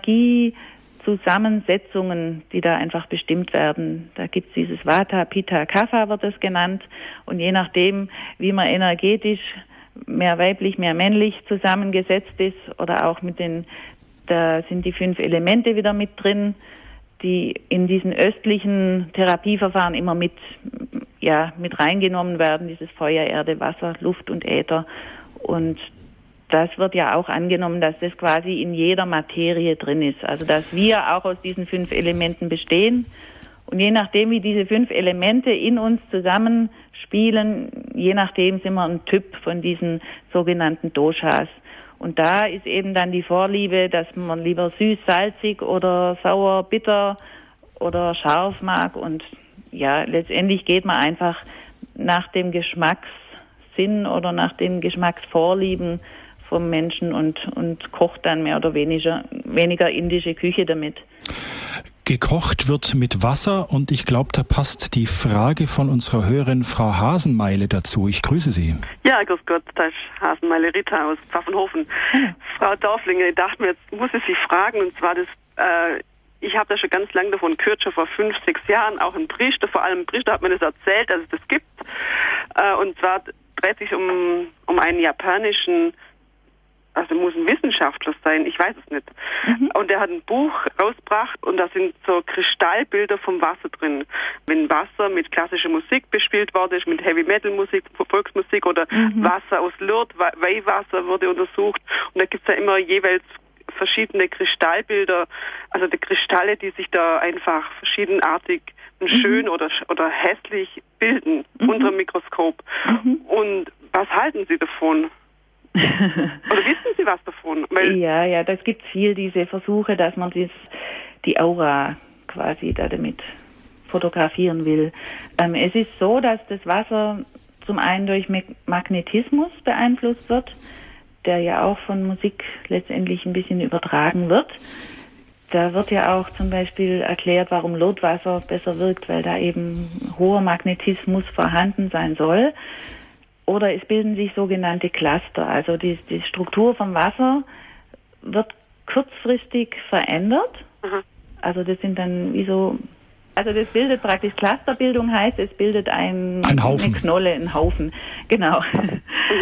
Energiezusammensetzungen, die da einfach bestimmt werden. Da gibt es dieses Vata, Pitta, Kapha wird das genannt. Und je nachdem, wie man energetisch mehr weiblich, mehr männlich zusammengesetzt ist oder auch mit den, da sind die fünf Elemente wieder mit drin, die in diesen östlichen Therapieverfahren immer mit, ja, mit reingenommen werden, dieses Feuer, Erde, Wasser, Luft und Äther. Und das wird ja auch angenommen, dass das quasi in jeder Materie drin ist. Also dass wir auch aus diesen fünf Elementen bestehen. Und je nachdem, wie diese fünf Elemente in uns zusammenspielen, je nachdem sind wir ein Typ von diesen sogenannten Doshas. Und da ist eben dann die Vorliebe, dass man lieber süß, salzig oder sauer, bitter oder scharf mag. Und ja, letztendlich geht man einfach nach dem Geschmackssinn oder nach den Geschmacksvorlieben vom Menschen und, und kocht dann mehr oder weniger, weniger indische Küche damit. Gekocht wird mit Wasser und ich glaube, da passt die Frage von unserer Hörerin Frau Hasenmeile dazu. Ich grüße Sie. Ja, grüß Gott, das ist Hasenmeile Rita aus Pfaffenhofen. Hm. Frau Dorflinger, ich dachte mir, jetzt muss ich Sie fragen, und zwar das, äh, ich habe da schon ganz lange davon gehört, schon vor fünf, sechs Jahren, auch ein Priester, vor allem ein Priester hat mir das erzählt, dass es das gibt. Äh, und zwar dreht sich um, um einen japanischen, also muss ein Wissenschaftler sein, ich weiß es nicht. Mhm. Und er hat ein Buch rausgebracht und da sind so Kristallbilder vom Wasser drin. Wenn Wasser mit klassischer Musik bespielt worden ist, mit Heavy-Metal-Musik, Volksmusik oder mhm. Wasser aus Lourdes, Weihwasser wurde untersucht. Und da gibt es ja immer jeweils verschiedene Kristallbilder, also die Kristalle, die sich da einfach verschiedenartig und schön mhm. oder, oder hässlich bilden mhm. unter dem Mikroskop. Mhm. Und was halten Sie davon? Oder wissen Sie was davon? Weil ja, ja, das gibt viel, diese Versuche, dass man dies, die Aura quasi da damit fotografieren will. Ähm, es ist so, dass das Wasser zum einen durch Magnetismus beeinflusst wird, der ja auch von Musik letztendlich ein bisschen übertragen wird. Da wird ja auch zum Beispiel erklärt, warum Lourdes-Wasser besser wirkt, weil da eben hoher Magnetismus vorhanden sein soll. Oder es bilden sich sogenannte Cluster. Also die, die Struktur vom Wasser wird kurzfristig verändert. Mhm. Also das sind dann wie so, also das bildet praktisch Clusterbildung, heißt es bildet ein, ein Haufen. eine Knolle, ein Haufen. Genau. Mhm.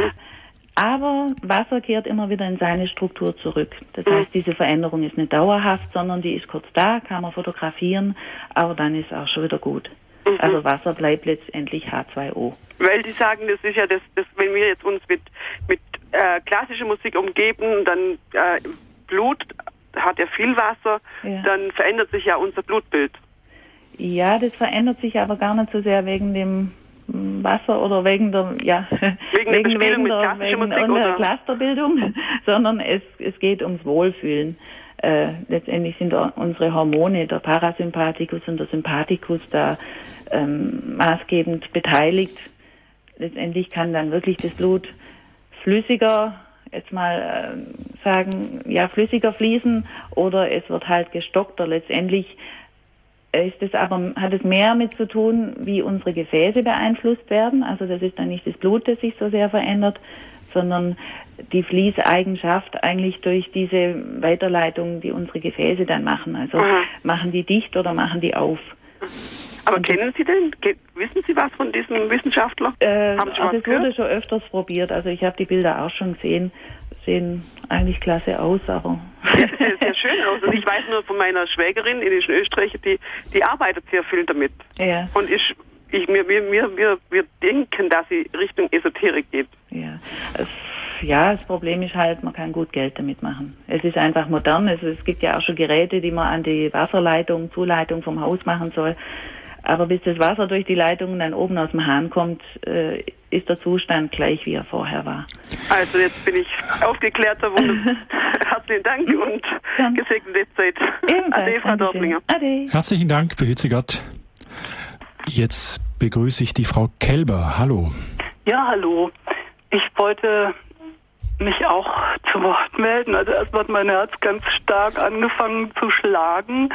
Aber Wasser kehrt immer wieder in seine Struktur zurück. Das heißt, diese Veränderung ist nicht dauerhaft, sondern die ist kurz da, kann man fotografieren, aber dann ist auch schon wieder gut. Mhm. Also Wasser bleibt letztendlich H zwei O. Weil die sagen, das ist ja das, das wenn wir jetzt uns mit, mit äh, klassischer Musik umgeben, dann äh, Blut hat ja viel Wasser, ja. Dann verändert sich ja unser Blutbild. Ja, das verändert sich aber gar nicht so sehr wegen dem Wasser oder wegen der, ja, wegen, wegen, wegen der, wegen der Clusterbildung, sondern es, es geht ums Wohlfühlen. Äh, letztendlich sind unsere Hormone, der Parasympathikus und der Sympathikus, da ähm, maßgebend beteiligt. Letztendlich kann dann wirklich das Blut flüssiger, jetzt mal äh, sagen, ja, flüssiger fließen oder es wird halt gestockter. Letztendlich ist es aber, hat es mehr mit zu tun, wie unsere Gefäße beeinflusst werden. Also das ist dann nicht das Blut, das sich so sehr verändert, sondern die Fließeigenschaft eigentlich durch diese Weiterleitung, die unsere Gefäße dann machen. Also Aha. machen die dicht oder machen die auf. Aber Und kennen Sie denn, wissen Sie was von diesem Wissenschaftler? Äh, Haben Sie also es wurde schon öfters probiert. Also ich habe die Bilder auch schon gesehen. Sehen eigentlich klasse aus, aber... Ja, sehr, sehr schön aus. Und ich weiß nur von meiner Schwägerin, die ist in Österreich, die, die arbeitet sehr viel damit. Ja. Und ich, ich, wir, wir, wir, wir denken, dass sie Richtung Esoterik geht. Ja. Es, ja, das Problem ist halt, man kann gut Geld damit machen. Es ist einfach modern. Es, es gibt ja auch schon Geräte, die man an die Wasserleitung, Zuleitung vom Haus machen soll. Aber bis das Wasser durch die Leitungen dann oben aus dem Hahn kommt, äh, ist der Zustand gleich, wie er vorher war. Also jetzt bin ich aufgeklärt. Herzlichen Dank und ja. gesegnete Zeit. Ade, Frau Dorflinger. Ade. Herzlichen Dank, behüte Gott. Jetzt begrüße ich die Frau Kelber. Hallo. Ja, hallo. Ich wollte mich auch zu Wort melden. Also erstmal hat mein Herz ganz stark angefangen zu schlagen.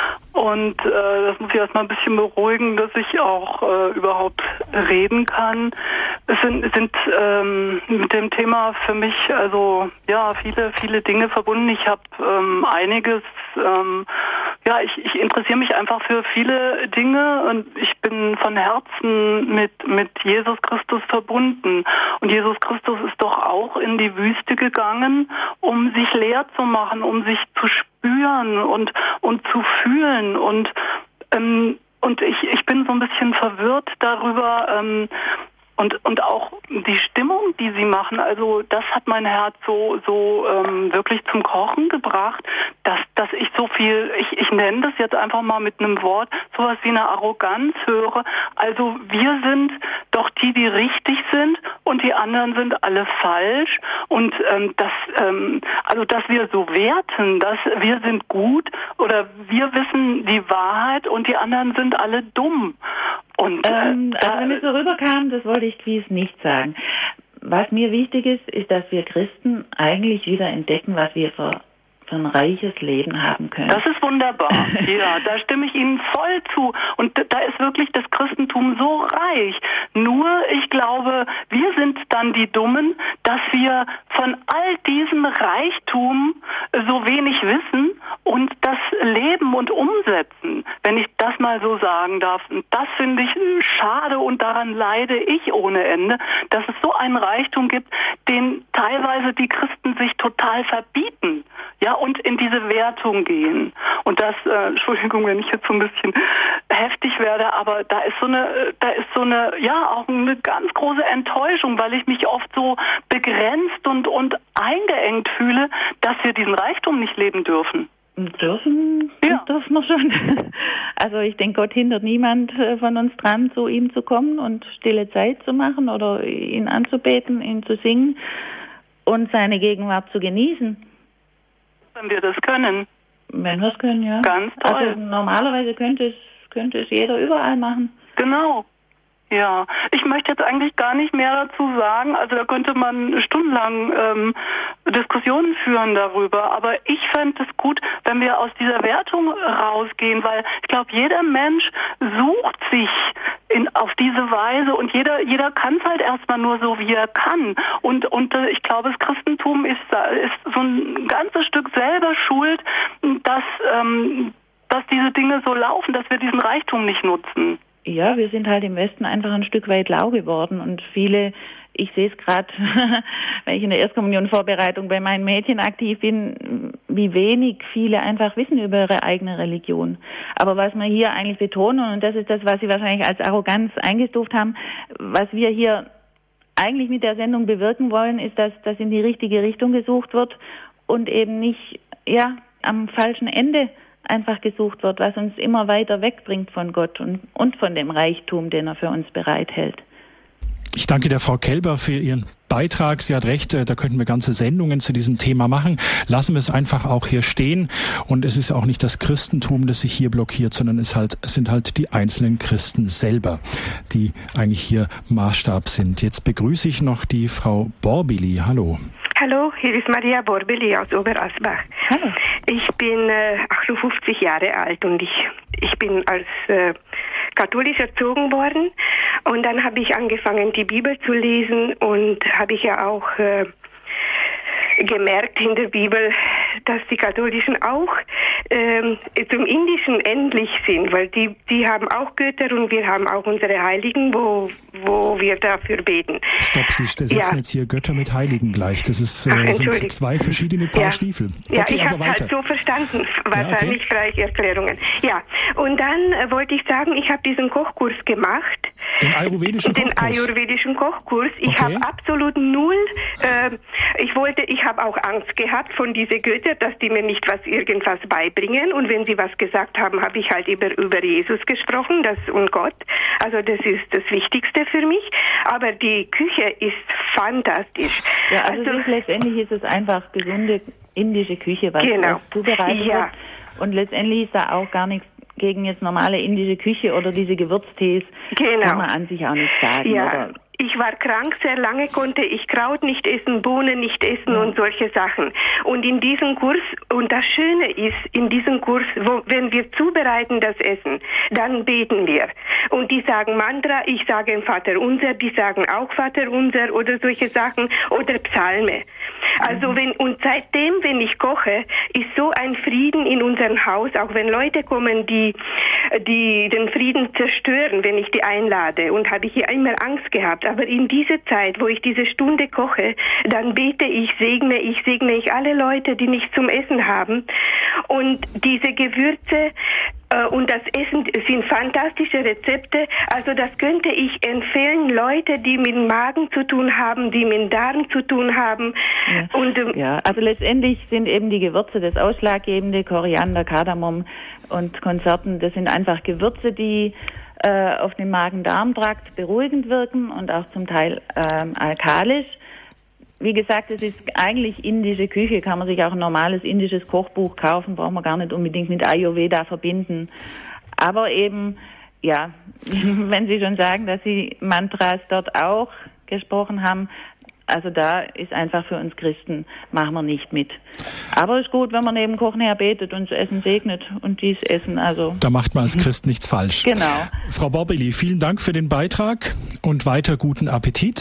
Und äh, das muss ich erstmal ein bisschen beruhigen, dass ich auch äh, überhaupt reden kann. Es sind, sind ähm, mit dem Thema für mich also ja viele, viele Dinge verbunden. Ich habe ähm, einiges, ähm, ja, ich, ich interessiere mich einfach für viele Dinge und ich bin von Herzen mit, mit Jesus Christus verbunden. Und Jesus Christus ist doch auch in die Wüste gegangen, um sich leer zu machen, um sich zu spüren und, und zu fühlen. Und, ähm, und ich, ich bin so ein bisschen verwirrt darüber, ähm, und, und auch die Stimmung, die sie machen, also das hat mein Herz so, so ähm, wirklich zum Kochen gebracht, dass, dass ich so viel, ich, ich nenne das jetzt einfach mal mit einem Wort, sowas wie eine Arroganz höre. Also wir sind doch die, die richtig sind und die anderen sind alle falsch. Und ähm, das, ähm, also dass wir so werten, dass wir sind gut oder wir wissen die Wahrheit und die anderen sind alle dumm. Und, äh, ähm, also wenn es so rüberkam, das wollte ich gewiss nicht sagen. Was mir wichtig ist, ist, dass wir Christen eigentlich wieder entdecken, was wir für, für ein reiches Leben haben können. Das ist wunderbar. Ja, da stimme ich Ihnen voll zu. Und da ist wirklich das Christentum so reich. Nur, ich glaube, wir sind dann die Dummen, dass wir von all diesem Reichtum so wenig wissen und das leben und umsetzen, wenn ich das mal so sagen darf. Und das finde ich schade und daran leide ich ohne Ende, dass es so einen Reichtum gibt, den teilweise die Christen sich total verbieten, ja, und in diese Wertung gehen. Und das, äh, Entschuldigung, wenn ich jetzt so ein bisschen heftig werde, aber da ist so eine, da ist so eine, ja, auch eine ganz große Enttäuschung, weil ich mich oft so begrenzt und, und eingeengt fühle, dass wir diesen Reichtum nicht leben dürfen. Dürfen, ja. dürfen wir schon. Also ich denke, Gott hindert niemand von uns dran, zu ihm zu kommen und stille Zeit zu machen oder ihn anzubeten, ihn zu singen und seine Gegenwart zu genießen. Wenn wir das können. Wenn wir es können, ja. Ganz toll. Also normalerweise könnte es, könnte es jeder überall machen. Genau. Ja, ich möchte jetzt eigentlich gar nicht mehr dazu sagen, also da könnte man stundenlang ähm, Diskussionen führen darüber, aber ich fände es gut, wenn wir aus dieser Wertung rausgehen, weil ich glaube, jeder Mensch sucht sich in, auf diese Weise und jeder jeder kann es halt erstmal nur so, wie er kann und und äh, ich glaube, das Christentum ist, ist so ein ganzes Stück selber schuld, dass, ähm, dass diese Dinge so laufen, dass wir diesen Reichtum nicht nutzen. Ja, wir sind halt im Westen einfach ein Stück weit lau geworden und viele, ich sehe es gerade, wenn ich in der Erstkommunionvorbereitung bei meinen Mädchen aktiv bin, wie wenig viele einfach wissen über ihre eigene Religion. Aber was wir hier eigentlich betonen, und das ist das, was Sie wahrscheinlich als Arroganz eingestuft haben, was wir hier eigentlich mit der Sendung bewirken wollen, ist, dass das in die richtige Richtung gesucht wird und eben nicht, ja, am falschen Ende einfach gesucht wird, was uns immer weiter wegbringt von Gott und, und von dem Reichtum, den er für uns bereithält. Ich danke der Frau Kelber für Ihren Beitrag. Sie hat recht, da könnten wir ganze Sendungen zu diesem Thema machen. Lassen wir es einfach auch hier stehen. Und es ist auch nicht das Christentum, das sich hier blockiert, sondern es, halt, es sind halt die einzelnen Christen selber, die eigentlich hier Maßstab sind. Jetzt begrüße ich noch die Frau Borbili. Hallo. Hallo, hier ist Maria Borbili aus Oberasbach. Hallo. Ich bin äh, achtundfünfzig Jahre alt und ich, ich bin als äh, katholisch erzogen worden. Und dann habe ich angefangen, die Bibel zu lesen und habe ich ja auch äh, gemerkt in der Bibel, dass die Katholischen auch ähm, zum Indischen ähnlich sind, weil die, die haben auch Götter und wir haben auch unsere Heiligen, wo, wo wir dafür beten. Stopp, Sie setzen ja. jetzt hier Götter mit Heiligen gleich. Das ist, äh, Ach, sind zwei verschiedene Paar ja. Stiefel. Ja, okay, ich habe es halt so verstanden. Wahrscheinlich ja, okay. freie Erklärungen. Ja, und dann äh, wollte ich sagen, ich habe diesen Kochkurs gemacht. Den ayurvedischen Den Kochkurs? ayurvedischen Kochkurs. Ich okay. habe absolut null, äh, ich wollte, ich habe auch Angst gehabt von diesen Göttern, dass die mir nicht was irgendwas beibringen. Und wenn sie was gesagt haben, habe ich halt über, über Jesus gesprochen, das und Gott. Also das ist das Wichtigste für mich. Aber die Küche ist fantastisch. Ja, also, also ist, letztendlich ist es einfach gesunde indische Küche, was, genau. was zubereitet ja. wird. Und letztendlich ist da auch gar nichts gegen jetzt normale indische Küche oder diese Gewürztees. Genau. Kann man an sich auch nicht sagen. Ja. Oder? Ich war krank, sehr lange konnte ich Kraut nicht essen, Bohnen nicht essen ja. und solche Sachen. Und in diesem Kurs, und das Schöne ist, in diesem Kurs, wo, wenn wir zubereiten das Essen, dann beten wir. Und die sagen Mantra, ich sage Vater Unser, die sagen auch Vater Unser oder solche Sachen oder Psalme. Also wenn, und seitdem, wenn ich koche, ist so ein Frieden in unserem Haus, auch wenn Leute kommen, die, die den Frieden zerstören, wenn ich die einlade, und habe ich hier immer Angst gehabt. Aber in dieser Zeit, wo ich diese Stunde koche, dann bete ich, segne ich, segne ich alle Leute, die nichts zum Essen haben. Und diese Gewürze äh, und das Essen sind fantastische Rezepte. Also das könnte ich empfehlen, Leute, die mit dem Magen zu tun haben, die mit dem Darm zu tun haben. Ja. Und, ähm, ja, also letztendlich sind eben die Gewürze das Ausschlaggebende, Koriander, Kardamom und Konzerten. Das sind einfach Gewürze, die äh, auf den Magen-Darm-Trakt beruhigend wirken und auch zum Teil ähm, alkalisch. Wie gesagt, es ist eigentlich indische Küche, kann man sich auch ein normales indisches Kochbuch kaufen, braucht man gar nicht unbedingt mit Ayurveda verbinden. Aber eben, ja, wenn Sie schon sagen, dass Sie Mantras dort auch gesprochen haben, also da ist einfach für uns Christen, machen wir nicht mit. Aber es ist gut, wenn man neben Kochen her betet und das Essen segnet und dies essen. Also da macht man als Christ nichts falsch. Genau. Frau Borbili, vielen Dank für den Beitrag und weiter guten Appetit.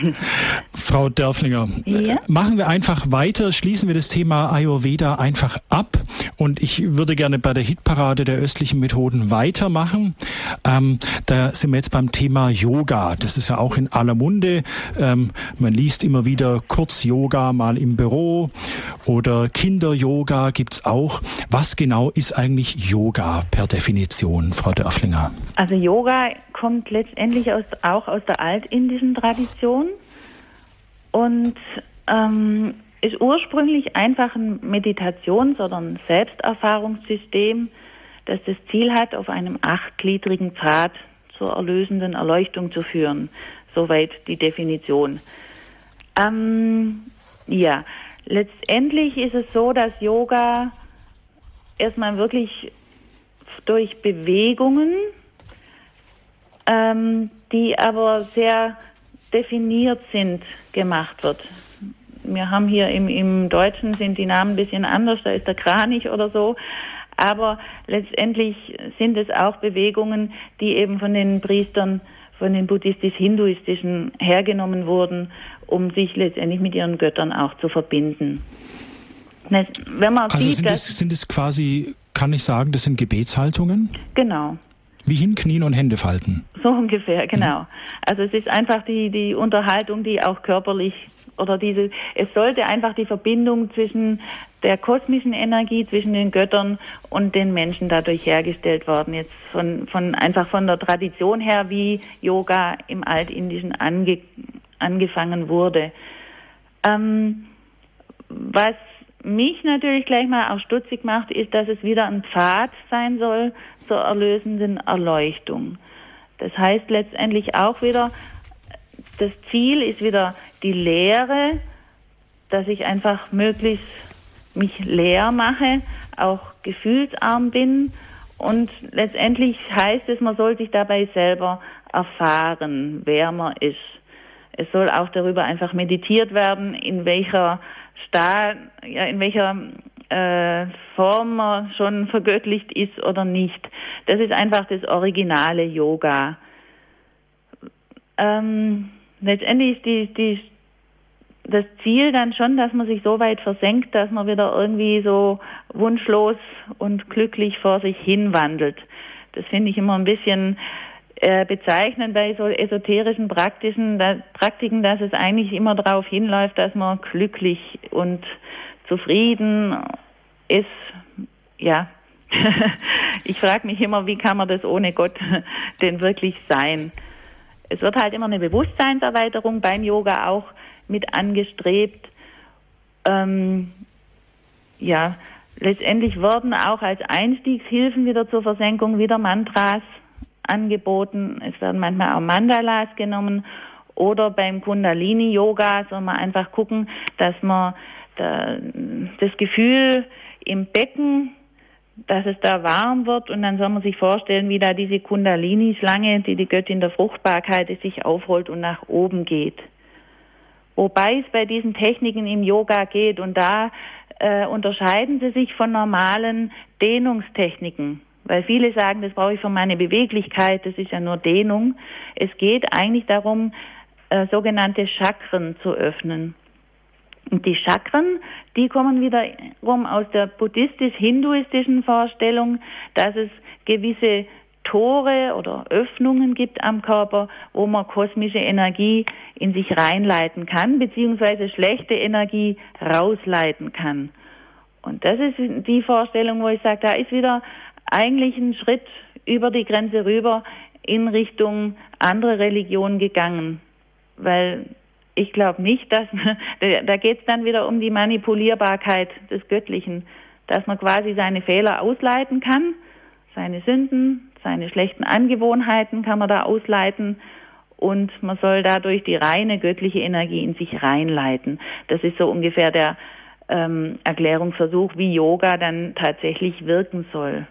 Frau Dörflinger, ja? machen wir einfach weiter, schließen wir das Thema Ayurveda einfach ab. Und ich würde gerne bei der Hitparade der östlichen Methoden weitermachen. Ähm, da sind wir jetzt beim Thema Yoga. Das ist ja auch in aller Munde. Ähm, man liest immer wieder Kurz-Yoga mal im Büro oder Kinder-Yoga gibt's auch. Was genau ist eigentlich Yoga per Definition, Frau Dörflinger? Also Yoga kommt letztendlich aus, auch aus der altindischen Tradition und ähm, ist ursprünglich einfach ein Meditations- oder ein Selbsterfahrungssystem, das das Ziel hat, auf einem achtgliedrigen Pfad zur erlösenden Erleuchtung zu führen. Soweit die Definition. Ähm, ja, letztendlich ist es so, dass Yoga erstmal wirklich durch Bewegungen, ähm, die aber sehr definiert sind, gemacht wird. Wir haben hier im, im Deutschen sind die Namen ein bisschen anders, da ist der Kranich oder so, aber letztendlich sind es auch Bewegungen, die eben von den Priestern, von den buddhistisch-hinduistischen hergenommen wurden, um sich letztendlich mit ihren Göttern auch zu verbinden. Wenn man also sieht, sind, es, sind es quasi, kann ich sagen, das sind Gebetshaltungen? Genau. Wie hinknien und Hände falten? So ungefähr, genau. Mhm. Also es ist einfach die, die Unterhaltung, die auch körperlich oder diese, es sollte einfach die Verbindung zwischen der kosmischen Energie, zwischen den Göttern und den Menschen dadurch hergestellt worden. Jetzt von, von einfach von der Tradition her, wie Yoga im Altindischen ange, angefangen wurde. Ähm, was mich natürlich gleich mal auch stutzig macht, ist, dass es wieder ein Pfad sein soll zur erlösenden Erleuchtung. Das heißt letztendlich auch wieder, das Ziel ist wieder die Lehre, dass ich einfach möglichst mich leer mache, auch gefühlsarm bin, und letztendlich heißt es, man soll sich dabei selber erfahren, wer man ist. Es soll auch darüber einfach meditiert werden, in welcher Sta- ja, in welcher äh, Form man schon vergöttlicht ist oder nicht. Das ist einfach das originale Yoga. Ähm, letztendlich ist die, die, das Ziel dann schon, dass man sich so weit versenkt, dass man wieder irgendwie so wunschlos und glücklich vor sich hin wandelt. Das finde ich immer ein bisschen äh, bezeichnend bei so esoterischen Praktischen, da, Praktiken, dass es eigentlich immer darauf hinläuft, dass man glücklich und zufrieden ist. Ja, ich frage mich immer, wie kann man das ohne Gott denn wirklich sein? Es wird halt immer eine Bewusstseinserweiterung beim Yoga auch mit angestrebt. Ähm, ja, letztendlich werden auch als Einstiegshilfen wieder zur Versenkung wieder Mantras angeboten. Es werden manchmal auch Mandalas genommen. Oder beim Kundalini-Yoga soll man einfach gucken, dass man da, das Gefühl im Becken, dass es da warm wird, und dann soll man sich vorstellen, wie da diese Kundalini-Schlange, die die Göttin der Fruchtbarkeit ist, sich aufrollt und nach oben geht. Wobei es bei diesen Techniken im Yoga geht, und da äh, unterscheiden sie sich von normalen Dehnungstechniken, weil viele sagen, das brauche ich für meine Beweglichkeit, das ist ja nur Dehnung. Es geht eigentlich darum, äh, sogenannte Chakren zu öffnen. Und die Chakren, die kommen wiederum aus der buddhistisch-hinduistischen Vorstellung, dass es gewisse Tore oder Öffnungen gibt am Körper, wo man kosmische Energie in sich reinleiten kann, beziehungsweise schlechte Energie rausleiten kann. Und das ist die Vorstellung, wo ich sage, da ist wieder eigentlich ein Schritt über die Grenze rüber in Richtung andere Religionen gegangen. Weil ich glaube nicht, dass, da geht es dann wieder um die Manipulierbarkeit des Göttlichen, dass man quasi seine Fehler ausleiten kann, seine Sünden, seine schlechten Angewohnheiten kann man da ausleiten, und man soll dadurch die reine göttliche Energie in sich reinleiten. Das ist so ungefähr der ähm, Erklärungsversuch, wie Yoga dann tatsächlich wirken soll.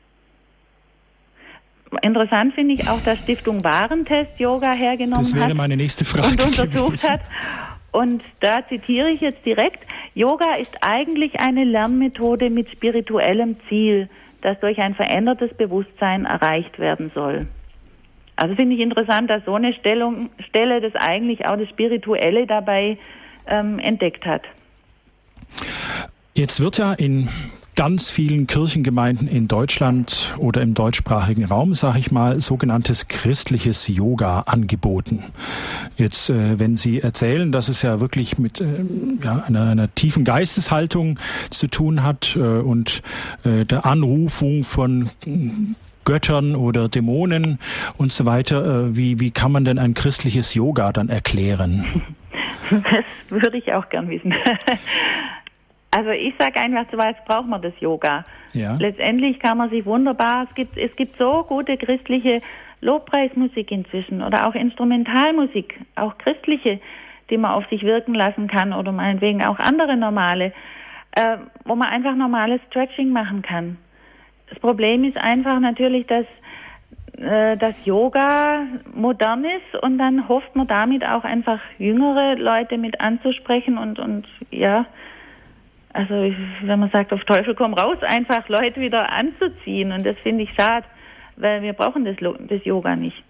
Interessant finde ich auch, dass Stiftung Warentest Yoga hergenommen hat. Das wäre meine nächste Frage und untersucht gewesen. hat. Und da zitiere ich jetzt direkt: Yoga ist eigentlich eine Lernmethode mit spirituellem Ziel, das durch ein verändertes Bewusstsein erreicht werden soll. Also finde ich interessant, dass so eine Stellung, Stelle das eigentlich auch das Spirituelle dabei ähm, entdeckt hat. Jetzt wird ja in ganz vielen Kirchengemeinden in Deutschland oder im deutschsprachigen Raum, sage ich mal, sogenanntes christliches Yoga angeboten. Jetzt, äh, wenn Sie erzählen, dass es ja wirklich mit äh, ja, einer, einer tiefen Geisteshaltung zu tun hat äh, und äh, der Anrufung von Göttern oder Dämonen und so weiter, äh, wie, wie kann man denn ein christliches Yoga dann erklären? Das würde ich auch gern wissen. Also ich sage einfach, zu was braucht man das Yoga? Ja. Letztendlich kann man sich wunderbar, es gibt, es gibt so gute christliche Lobpreismusik inzwischen oder auch Instrumentalmusik, auch christliche, die man auf sich wirken lassen kann, oder meinetwegen auch andere normale, äh, wo man einfach normales Stretching machen kann. Das Problem ist einfach natürlich, dass äh, das Yoga modern ist, und dann hofft man damit auch einfach jüngere Leute mit anzusprechen und, und ja, also wenn man sagt, auf Teufel komm raus, einfach Leute wieder anzuziehen. Und das finde ich schade, weil wir brauchen das, das Yoga nicht.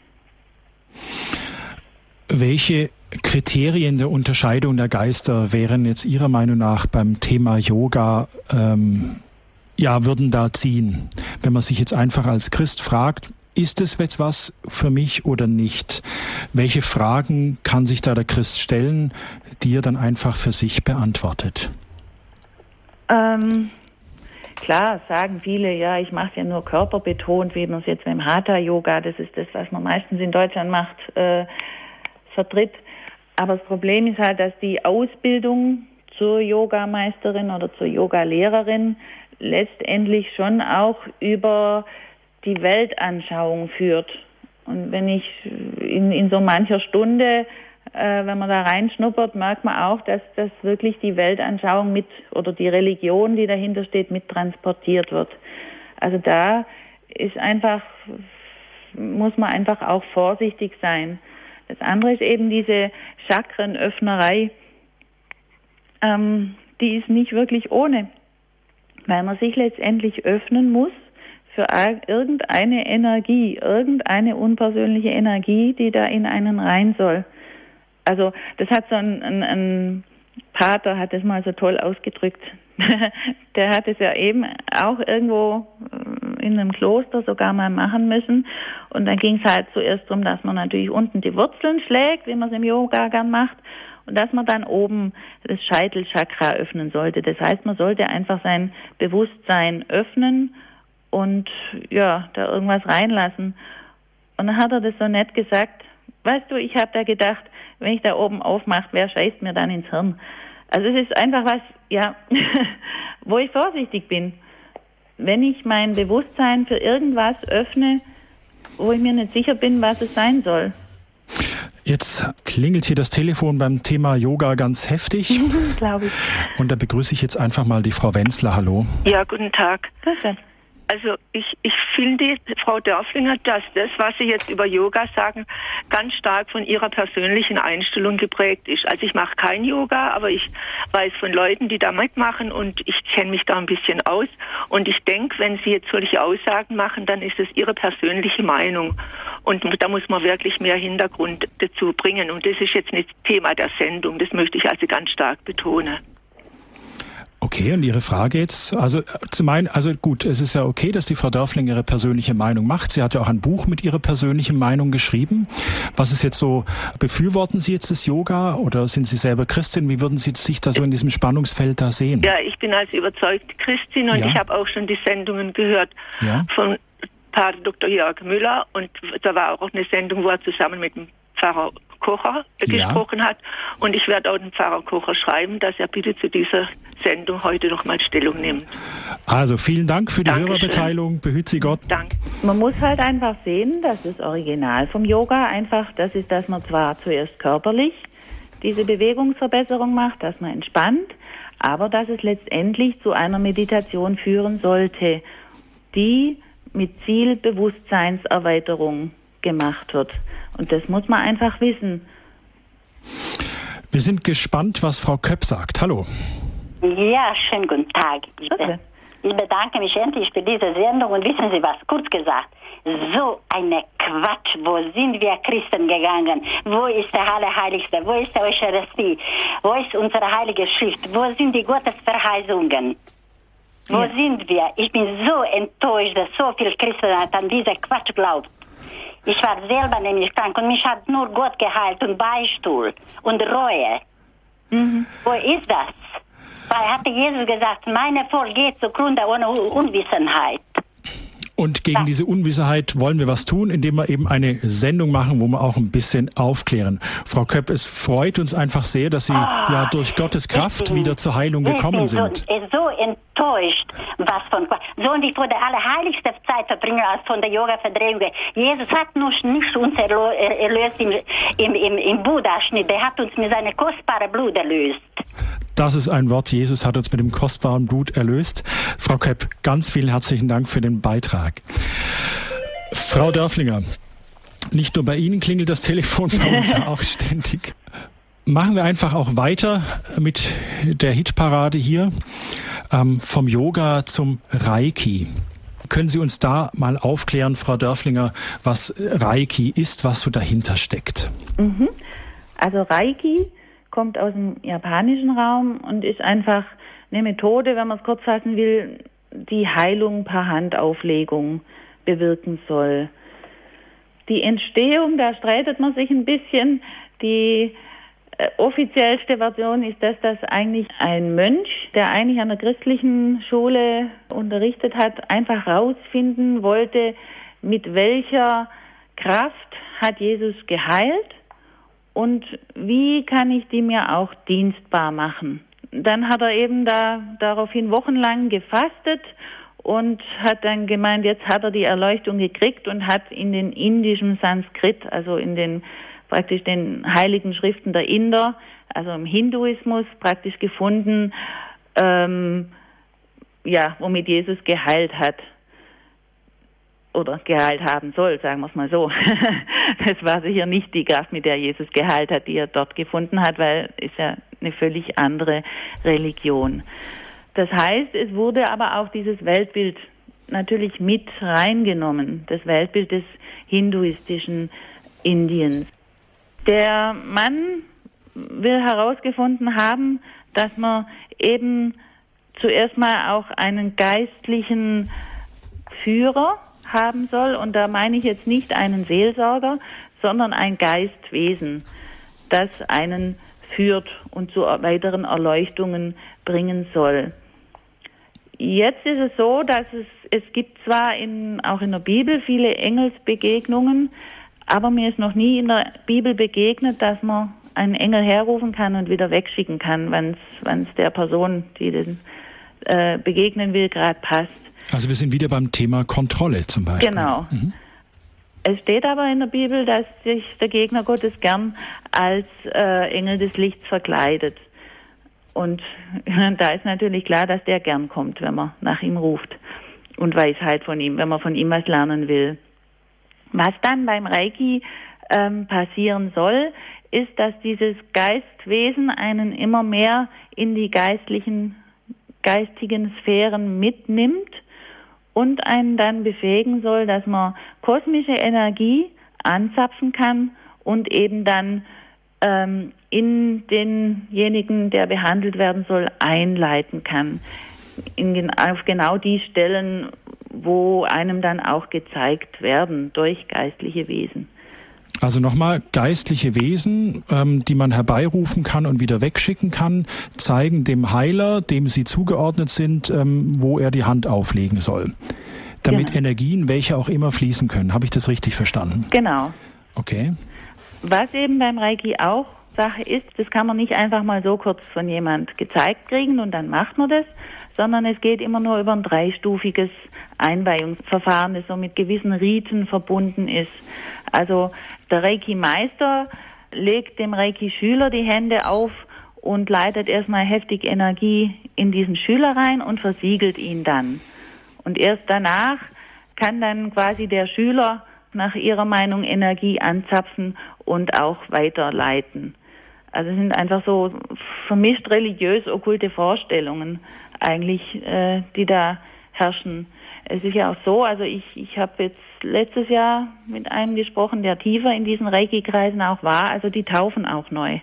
Welche Kriterien der Unterscheidung der Geister wären jetzt Ihrer Meinung nach beim Thema Yoga, ähm, ja, würden da ziehen? Wenn man sich jetzt einfach als Christ fragt, ist es jetzt was für mich oder nicht? Welche Fragen kann sich da der Christ stellen, die er dann einfach für sich beantwortet? Ähm, klar, sagen viele, ja, ich mache es ja nur körperbetont, wie man es jetzt beim Hatha-Yoga, das ist das, was man meistens in Deutschland macht, äh, vertritt. Aber das Problem ist halt, dass die Ausbildung zur Yogameisterin oder zur Yogalehrerin letztendlich schon auch über die Weltanschauung führt. Und wenn ich in, in so mancher Stunde, äh, wenn man da reinschnuppert, merkt man auch, dass das wirklich die Weltanschauung mit oder die Religion, die dahinter steht, mit transportiert wird. Also da ist einfach, muss man einfach auch vorsichtig sein. Das andere ist eben diese Chakrenöffnerei, ähm, die ist nicht wirklich ohne, weil man sich letztendlich öffnen muss für irgendeine Energie, irgendeine unpersönliche Energie, die da in einen rein soll. Also das hat so ein, ein, ein Pater, hat das mal so toll ausgedrückt. Der hat es ja eben auch irgendwo in einem Kloster sogar mal machen müssen. Und dann ging es halt zuerst darum, dass man natürlich unten die Wurzeln schlägt, wie man es im Yoga gern macht, und dass man dann oben das Scheitelchakra öffnen sollte. Das heißt, man sollte einfach sein Bewusstsein öffnen und ja, da irgendwas reinlassen. Und dann hat er das so nett gesagt, weißt du, ich habe da gedacht, wenn ich da oben aufmache, wer scheißt mir dann ins Hirn? Also es ist einfach was, ja, wo ich vorsichtig bin. Wenn ich mein Bewusstsein für irgendwas öffne, wo ich mir nicht sicher bin, was es sein soll. Jetzt klingelt hier das Telefon beim Thema Yoga ganz heftig. Glaube ich. Und da begrüße ich jetzt einfach mal die Frau Wenzler. Hallo. Ja, guten Tag. Bitte. Also ich, ich finde, Frau Dörflinger, dass das, was Sie jetzt über Yoga sagen, ganz stark von Ihrer persönlichen Einstellung geprägt ist. Also ich mache kein Yoga, aber ich weiß von Leuten, die da mitmachen, und ich kenne mich da ein bisschen aus. Und ich denke, wenn Sie jetzt solche Aussagen machen, dann ist es Ihre persönliche Meinung. Und da muss man wirklich mehr Hintergrund dazu bringen. Und das ist jetzt nicht Thema der Sendung. Das möchte ich also ganz stark betonen. Okay, und Ihre Frage jetzt, also zu meinen, also gut, es ist ja okay, dass die Frau Dörfling ihre persönliche Meinung macht. Sie hat ja auch ein Buch mit ihrer persönlichen Meinung geschrieben. Was ist jetzt so, befürworten Sie jetzt das Yoga oder sind Sie selber Christin? Wie würden Sie sich da so in diesem Spannungsfeld da sehen? Ja, ich bin also überzeugte Christin und ja. Ich habe auch schon die Sendungen gehört ja. von Pater Doktor Jörg Müller, und da war auch eine Sendung, wo er zusammen mit dem Pfarrer Kocher ja. gesprochen hat, und ich werde auch den Pfarrer Kocher schreiben, dass er bitte zu dieser Sendung heute noch mal Stellung nimmt. Also vielen Dank für die Dankeschön. Hörerbeteiligung. Behüt Sie Gott. Danke. Man muss halt einfach sehen, dass das Original vom Yoga einfach das ist, dass man zwar zuerst körperlich diese Bewegungsverbesserung macht, dass man entspannt, aber dass es letztendlich zu einer Meditation führen sollte, die mit Ziel Bewusstseinserweiterung gemacht wird. Und das muss man einfach wissen. Wir sind gespannt, was Frau Köpp sagt. Hallo. Ja, schönen guten Tag. Ich, be- ich bedanke mich endlich für diese Sendung, und wissen Sie was, kurz gesagt, so eine Quatsch, wo sind wir Christen gegangen? Wo ist der Allerheiligste? Wo ist die Eucharistie? Wo ist unsere heilige Schrift? Wo sind die Gottesverheißungen? Wo ja. sind wir? Ich bin so enttäuscht, dass so viele Christen an diese Quatsch glauben. Ich war selber nämlich krank und mich hat nur Gott geheilt und Beistuhl und Reue. Mhm. Wo ist das? Weil hatte Jesus gesagt, meine Volk geht zugrunde ohne Unwissenheit. Und gegen ja. diese Unwissenheit wollen wir was tun, indem wir eben eine Sendung machen, wo wir auch ein bisschen aufklären. Frau Köpp, es freut uns einfach sehr, dass Sie oh, ja durch Gottes Kraft bin, wieder zur Heilung gekommen sind. Ich bin so, so enttäuscht, was von so und ich würde allerheiligste Zeit verbringen als von der Yoga-Verdrehung. Jesus hat nur nicht uns erlöst im, im, im, im Buddha-Schnitt, der hat uns mit seinem kostbaren Blut erlöst. Das ist ein Wort. Jesus hat uns mit dem kostbaren Blut erlöst. Frau Köpp, ganz vielen herzlichen Dank für den Beitrag. Frau Dörflinger, nicht nur bei Ihnen klingelt das Telefon, bei uns auch ständig. Machen wir einfach auch weiter mit der Hitparade hier, ähm, vom Yoga zum Reiki. Können Sie uns da mal aufklären, Frau Dörflinger, was Reiki ist, was so dahinter steckt? Mhm. Also Reiki kommt aus dem japanischen Raum und ist einfach eine Methode, wenn man es kurz fassen will, die Heilung per Handauflegung bewirken soll. Die Entstehung, da streitet man sich ein bisschen. Die äh, offiziellste Version ist, dass das eigentlich ein Mönch, der eigentlich an der christlichen Schule unterrichtet hat, einfach rausfinden wollte, mit welcher Kraft hat Jesus geheilt. Und wie kann ich die mir auch dienstbar machen? dann hat er eben da daraufhin wochenlang gefastet und hat dann gemeint, jetzt hat er die Erleuchtung gekriegt und hat in den indischen Sanskrit, also in den praktisch den heiligen Schriften der Inder, also im Hinduismus praktisch gefunden, ähm, ja, womit Jesus geheilt hat. Oder geheilt haben soll, sagen wir es mal so. Das war sicher nicht die Kraft, mit der Jesus geheilt hat, die er dort gefunden hat, weil es ja eine völlig andere Religion. Das heißt, es wurde aber auch dieses Weltbild natürlich mit reingenommen, das Weltbild des hinduistischen Indiens. Der Mann will herausgefunden haben, dass man eben zuerst mal auch einen geistlichen Führer haben soll. Und da meine ich jetzt nicht einen Seelsorger, sondern ein Geistwesen, das einen führt und zu weiteren Erleuchtungen bringen soll. Jetzt ist es so, dass es, es gibt zwar in, auch in der Bibel viele Engelsbegegnungen, aber mir ist noch nie in der Bibel begegnet, dass man einen Engel herrufen kann und wieder wegschicken kann, wenn es der Person, die den äh, begegnen will, gerade passt. Also wir sind wieder beim Thema Kontrolle zum Beispiel. Genau. Mhm. Es steht aber in der Bibel, dass sich der Gegner Gottes gern als äh, Engel des Lichts verkleidet. Und da ist natürlich klar, dass der gern kommt, wenn man nach ihm ruft. Und Weisheit von ihm, wenn man von ihm was lernen will. Was dann beim Reiki ähm, passieren soll, ist, dass dieses Geistwesen einen immer mehr in die geistlichen, geistigen Sphären mitnimmt und einen dann befähigen soll, dass man kosmische Energie anzapfen kann und eben dann ähm, in denjenigen, der behandelt werden soll, einleiten kann. In, auf genau die Stellen, wo einem dann auch gezeigt werden durch geistliche Wesen. Also nochmal, geistliche Wesen, ähm, die man herbeirufen kann und wieder wegschicken kann, zeigen dem Heiler, dem sie zugeordnet sind, ähm, wo er die Hand auflegen soll. Damit genau. Energien, welche auch immer, fließen können. Habe ich das richtig verstanden? Genau. Okay. Was eben beim Reiki auch Sache ist, das kann man nicht einfach mal so kurz von jemand gezeigt kriegen und dann macht man das, sondern es geht immer nur über ein dreistufiges Einweihungsverfahren, das so mit gewissen Riten verbunden ist. Also der Reiki-Meister legt dem Reiki-Schüler die Hände auf und leitet erstmal heftig Energie in diesen Schüler rein und versiegelt ihn dann. Und erst danach kann dann quasi der Schüler nach ihrer Meinung Energie anzapfen und auch weiterleiten. Also es sind einfach so vermischt religiös-okkulte Vorstellungen eigentlich, äh, die da herrschen. Es ist ja auch so, also ich, ich habe jetzt letztes Jahr mit einem gesprochen, der tiefer in diesen Reiki-Kreisen auch war, also die taufen auch neu.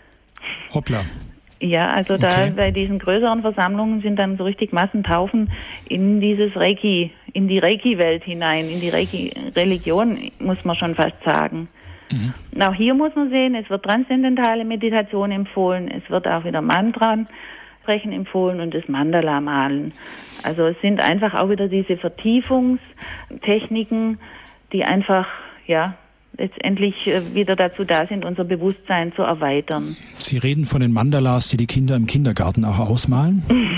Hoppla. Ja, also da okay. Bei diesen größeren Versammlungen sind dann so richtig Massentaufen in dieses Reiki, in die Reiki-Welt hinein, in die Reiki-Religion, muss man schon fast sagen. Mhm. Und auch hier muss man sehen, es wird transzendentale Meditation empfohlen, es wird auch wieder Mantran sprechen empfohlen und das Mandala malen. Also es sind einfach auch wieder diese Vertiefungstechniken, die einfach, ja, letztendlich wieder dazu da sind, unser Bewusstsein zu erweitern. Sie reden von den Mandalas, die die Kinder im Kindergarten auch ausmalen?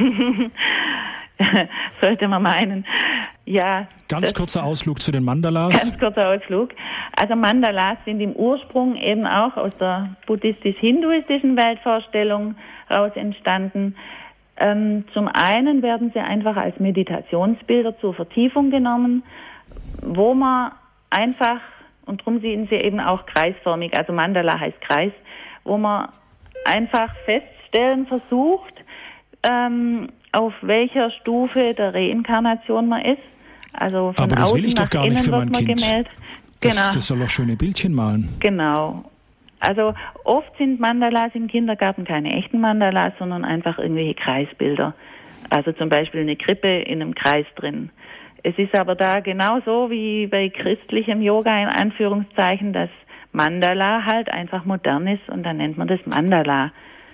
Sollte man meinen. Ja. Ganz kurzer Ausflug zu den Mandalas. Ganz kurzer Ausflug. Also Mandalas sind im Ursprung eben auch aus der buddhistisch-hinduistischen Weltvorstellung raus entstanden. Ähm, zum einen werden sie einfach als Meditationsbilder zur Vertiefung genommen, wo man einfach, und darum sind sie eben auch kreisförmig, also Mandala heißt Kreis, wo man einfach feststellen versucht, ähm, auf welcher Stufe der Reinkarnation man ist. Also von Aber das außen will ich doch nach gar innen nicht für wird mein man Kind. gemeldet. Das, Genau. das soll doch schöne Bildchen malen. Genau. Also oft sind Mandalas im Kindergarten keine echten Mandalas, sondern einfach irgendwelche Kreisbilder. Also zum Beispiel eine Krippe in einem Kreis drin. Es ist aber da genauso wie bei christlichem Yoga in Anführungszeichen, dass Mandala halt einfach modern ist und dann nennt man das Mandala.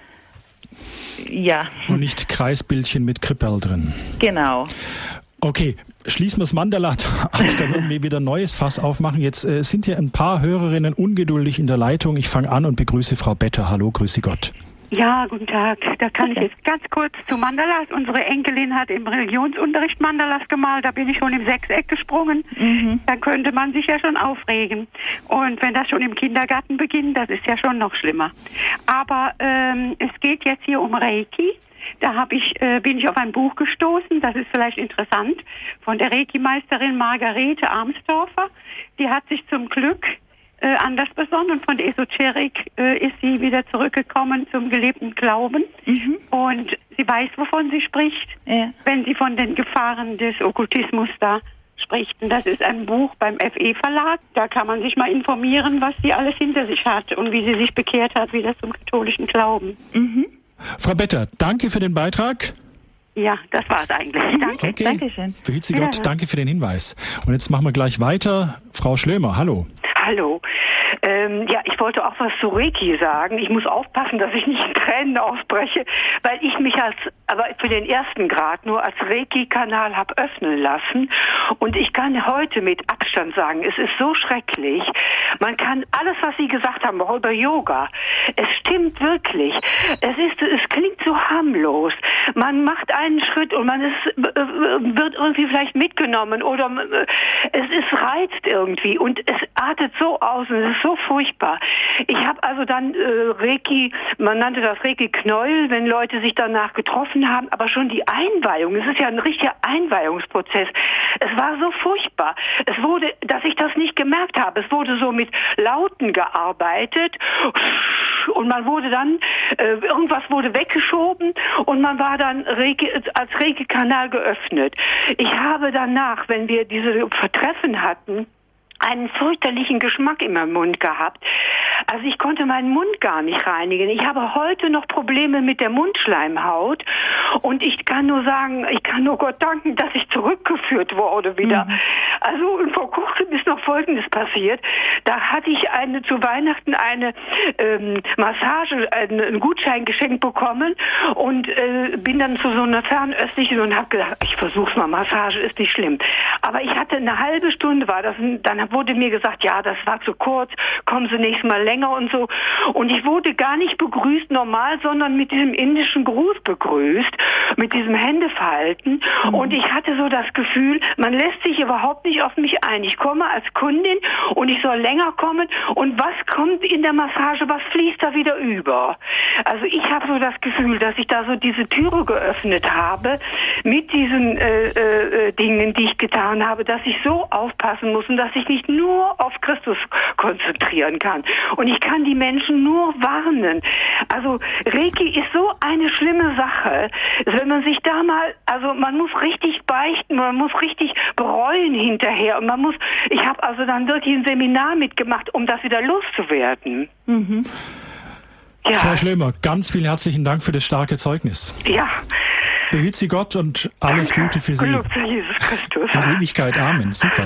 Ja. Und nicht Kreisbildchen mit Krippel drin. Genau. Okay, schließen wir das Mandala ab, da würden wir wieder ein neues Fass aufmachen. Jetzt äh, sind hier ein paar Hörerinnen ungeduldig in der Leitung. Ich fange an und begrüße Frau Better. Hallo, grüße Gott. Ja, guten Tag. Da kann okay. ich jetzt ganz kurz zu Mandalas. Unsere Enkelin hat im Religionsunterricht Mandalas gemalt. Da bin ich schon im Sechseck gesprungen. Mhm. Da könnte man sich ja schon aufregen. Und wenn das schon im Kindergarten beginnt, das ist ja schon noch schlimmer. Aber ähm, es geht jetzt hier um Reiki. Da hab ich, äh, bin ich auf ein Buch gestoßen, das ist vielleicht interessant, von der Reiki-Meisterin Margarete Armstorfer. Die hat sich zum Glück äh, anders besonnen und von der Esoterik äh, ist sie wieder zurückgekommen zum gelebten Glauben. Mhm. Und sie weiß, wovon sie spricht, ja. wenn sie von den Gefahren des Okkultismus da spricht. Und das ist ein Buch beim F E-Verlag. Da kann man sich mal informieren, was sie alles hinter sich hat und wie sie sich bekehrt hat, wieder zum katholischen Glauben. Mhm. Frau Better, danke für den Beitrag. Ja, das war's eigentlich. Danke. Okay. Dankeschön. Behüt Sie Gott, ja. Danke für den Hinweis. Und jetzt machen wir gleich weiter. Frau Schlömer, hallo. Hallo. Ähm, ja, ich wollte auch was zu Reiki sagen. Ich muss aufpassen, dass ich nicht in Tränen ausbreche, weil ich mich als, aber für den ersten Grad nur als Reiki-Kanal habe öffnen lassen. Und ich kann heute mit Abstand sagen, es ist so schrecklich. Man kann alles, was Sie gesagt haben, auch über Yoga, es stimmt wirklich. Es ist, es klingt so harmlos. Man macht einen Schritt und man ist, wird irgendwie vielleicht mitgenommen oder es ist reizt irgendwie und es artet so aus und es ist so furchtbar. Ich habe also dann äh, Reiki, man nannte das Reiki-Knäuel, wenn Leute sich danach getroffen haben, aber schon die Einweihung, es ist ja ein richtiger Einweihungsprozess. Es war so furchtbar. Es wurde, dass ich das nicht gemerkt habe. Es wurde so mit Lauten gearbeitet und man wurde dann, äh, irgendwas wurde weggeschoben und man war dann Reiki, als Reiki-Kanal geöffnet. Ich habe danach, wenn wir diese Vertreffen hatten, einen fürchterlichen Geschmack in meinem Mund gehabt. Also ich konnte meinen Mund gar nicht reinigen. Ich habe heute noch Probleme mit der Mundschleimhaut und ich kann nur sagen, ich kann nur Gott danken, dass ich zurückgeführt wurde wieder. Mhm. Also und vor kurzem ist noch Folgendes passiert. Da hatte ich eine zu Weihnachten eine ähm, Massage, einen, einen Gutschein geschenkt bekommen und äh, bin dann zu so einer fernöstlichen und habe gedacht, ich versuch's mal, Massage ist nicht schlimm. Aber ich hatte eine halbe Stunde, war das, dann wurde mir gesagt, ja, das war zu kurz, kommen Sie nächstes Mal länger und so. Und ich wurde gar nicht begrüßt normal, sondern mit diesem indischen Gruß begrüßt, mit diesem Händeverhalten. Mhm. Und ich hatte so das Gefühl, man lässt sich überhaupt nicht auf mich ein. Ich komme als Kundin und ich soll länger kommen. Und was kommt in der Massage, was fließt da wieder über? Also ich habe so das Gefühl, dass ich da so diese Türe geöffnet habe mit diesen äh, äh, Dingen, die ich getan habe, dass ich so aufpassen muss und dass ich nicht nur auf Christus konzentrieren kann. Und ich kann die Menschen nur warnen. Also Reiki ist so eine schlimme Sache. Wenn man sich da mal, also man muss richtig beichten, man muss richtig bereuen hinterher. Und man muss, ich habe also dann wirklich ein Seminar mitgemacht, um das wieder loszuwerden. Mhm. Ja. Frau Schlömer, ganz vielen herzlichen Dank für das starke Zeugnis. Ja. Behüt Sie Gott und alles Gute für Sie. Gelobt sei Jesus Christus. In Ewigkeit. Amen. Super.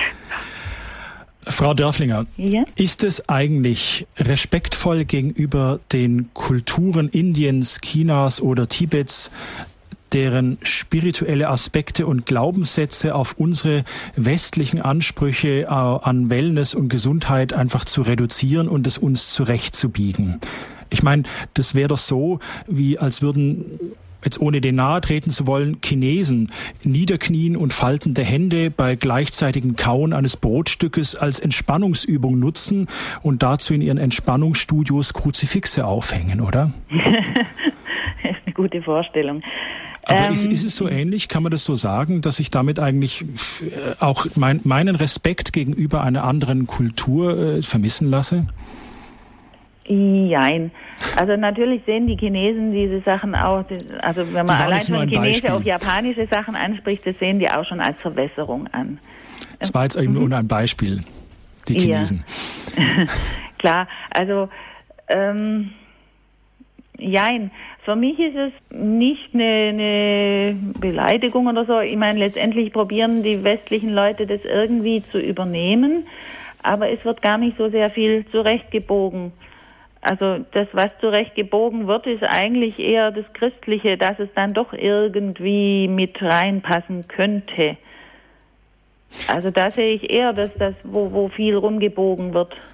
Frau Dörflinger, ja? Ist es eigentlich respektvoll gegenüber den Kulturen Indiens, Chinas oder Tibets, deren spirituelle Aspekte und Glaubenssätze auf unsere westlichen Ansprüche an Wellness und Gesundheit einfach zu reduzieren und es uns zurechtzubiegen? Ich meine, das wäre doch so, wie als würden, jetzt ohne denen nahe treten zu wollen, Chinesen niederknien und faltende Hände bei gleichzeitigem Kauen eines Brotstückes als Entspannungsübung nutzen und dazu in ihren Entspannungsstudios Kruzifixe aufhängen, oder? Das ist eine gute Vorstellung. Aber ähm, ist, ist es so ähnlich? Kann man das so sagen, dass ich damit eigentlich auch mein, meinen Respekt gegenüber einer anderen Kultur äh, vermissen lasse? Jein. Also natürlich sehen die Chinesen diese Sachen auch, also wenn man allein von Chinesen auf japanische Sachen anspricht, das sehen die auch schon als Verwässerung an. Das war jetzt eben nur ein Beispiel, die Chinesen. Ja. Klar, also ähm, jein. Für mich ist es nicht eine, eine Beleidigung oder so. Ich meine, letztendlich probieren die westlichen Leute das irgendwie zu übernehmen, aber es wird gar nicht so sehr viel zurechtgebogen. Also das, was zurechtgebogen wird, ist eigentlich eher das Christliche, dass es dann doch irgendwie mit reinpassen könnte. Also da sehe ich eher, dass das, wo, wo viel rumgebogen wird.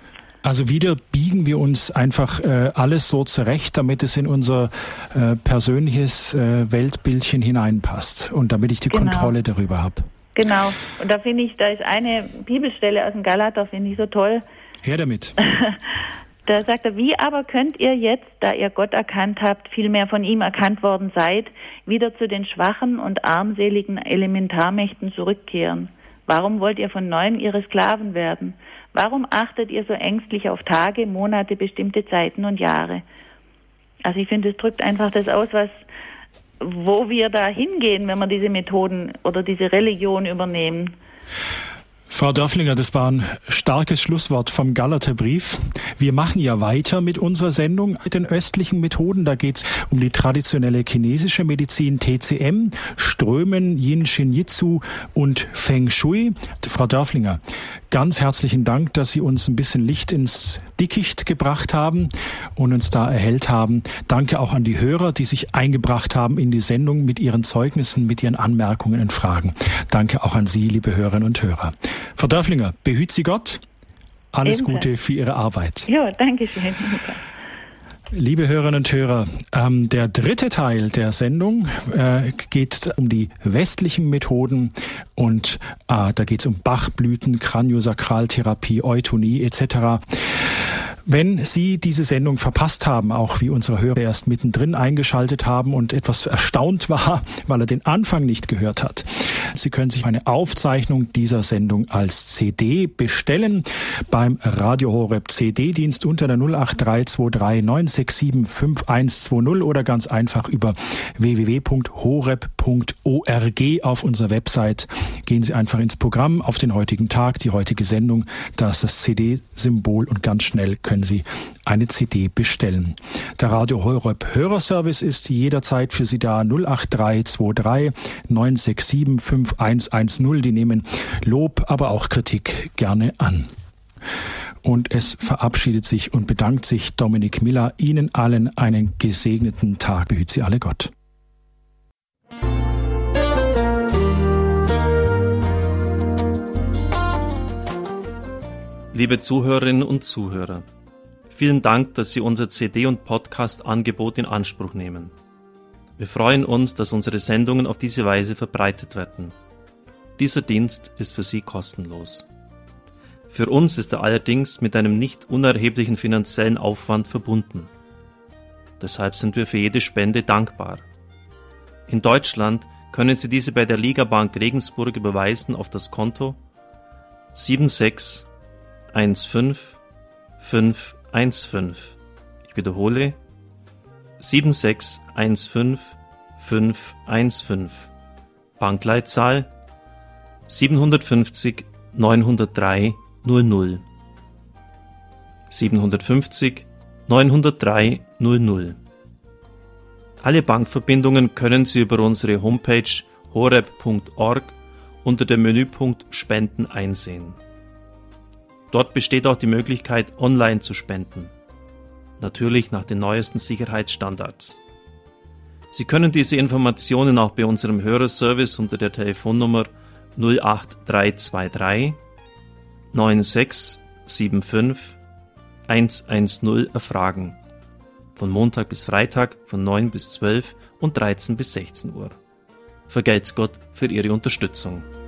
Also wieder biegen wir uns einfach äh, alles so zurecht, damit es in unser äh, persönliches äh, Weltbildchen hineinpasst und damit ich die genau. Kontrolle darüber habe. Genau. Und da finde ich, da ist eine Bibelstelle aus dem Galater, finde ich so toll. Her damit. Da sagt er, wie aber könnt ihr jetzt, da ihr Gott erkannt habt, vielmehr von ihm erkannt worden seid, wieder zu den schwachen und armseligen Elementarmächten zurückkehren? Warum wollt ihr von neuem ihre Sklaven werden? Warum achtet ihr so ängstlich auf Tage, Monate, bestimmte Zeiten und Jahre? Also ich finde, es drückt einfach das aus, was, wo wir da hingehen, wenn wir diese Methoden oder diese Religion übernehmen. Frau Dörflinger, das war ein starkes Schlusswort vom Galaterbrief. Wir machen ja weiter mit unserer Sendung mit den östlichen Methoden. Da geht es um die traditionelle chinesische Medizin T C M, Strömen, Yin Shin Jitsu und Feng Shui. Frau Dörflinger, ganz herzlichen Dank, dass Sie uns ein bisschen Licht ins Dickicht gebracht haben und uns da erhellt haben. Danke auch an die Hörer, die sich eingebracht haben in die Sendung mit ihren Zeugnissen, mit ihren Anmerkungen und Fragen. Danke auch an Sie, liebe Hörerinnen und Hörer. Frau Dörflinger, behüt Sie Gott. Alles Ebenfalls. Gute für Ihre Arbeit. Ja, danke schön. Liebe Hörerinnen und Hörer, ähm, der dritte Teil der Sendung äh, geht um die westlichen Methoden und äh, da geht es um Bachblüten, Kraniosakraltherapie, Eutonie et cetera. Wenn Sie diese Sendung verpasst haben, auch wie unsere Hörer erst mittendrin eingeschaltet haben und etwas erstaunt war, weil er den Anfang nicht gehört hat, Sie können sich eine Aufzeichnung dieser Sendung als C D bestellen beim Radio Horeb C D-Dienst unter der null acht drei zwei drei neun sechs sieben fünf eins zwei null oder ganz einfach über w w w punkt horeb punkt org auf unserer Website. Gehen Sie einfach ins Programm auf den heutigen Tag, die heutige Sendung, da ist das C D-Symbol und ganz schnell können Sie eine C D bestellen. Der Radio Horeb Hörerservice ist jederzeit für Sie da, null acht drei zwei drei neun sechs sieben fünf eins eins null. Die nehmen Lob, aber auch Kritik gerne an. Und es verabschiedet sich und bedankt sich Dominik Miller. Ihnen allen einen gesegneten Tag. Behüt Sie alle Gott. Liebe Zuhörerinnen und Zuhörer, vielen Dank, dass Sie unser C D- und Podcast-Angebot in Anspruch nehmen. Wir freuen uns, dass unsere Sendungen auf diese Weise verbreitet werden. Dieser Dienst ist für Sie kostenlos. Für uns ist er allerdings mit einem nicht unerheblichen finanziellen Aufwand verbunden. Deshalb sind wir für jede Spende dankbar. In Deutschland können Sie diese bei der Ligabank Regensburg überweisen auf das Konto sieben sechs eins fünf fünf eins fünf. Ich wiederhole sieben sechs eins fünf fünf eins fünf. Bankleitzahl siebenhundertfünfzig neunhundertdrei null null. siebenhundertfünfzig neunhundertdrei null null. Alle Bankverbindungen können Sie über unsere Homepage horeb punkt org unter dem Menüpunkt Spenden einsehen. Dort besteht auch die Möglichkeit, online zu spenden. Natürlich nach den neuesten Sicherheitsstandards. Sie können diese Informationen auch bei unserem Hörerservice unter der Telefonnummer null acht drei zwei drei neun sechs sieben fünf eins eins null erfragen. Von Montag bis Freitag von neun bis zwölf und dreizehn bis sechzehn Uhr. Vergelt's Gott für Ihre Unterstützung.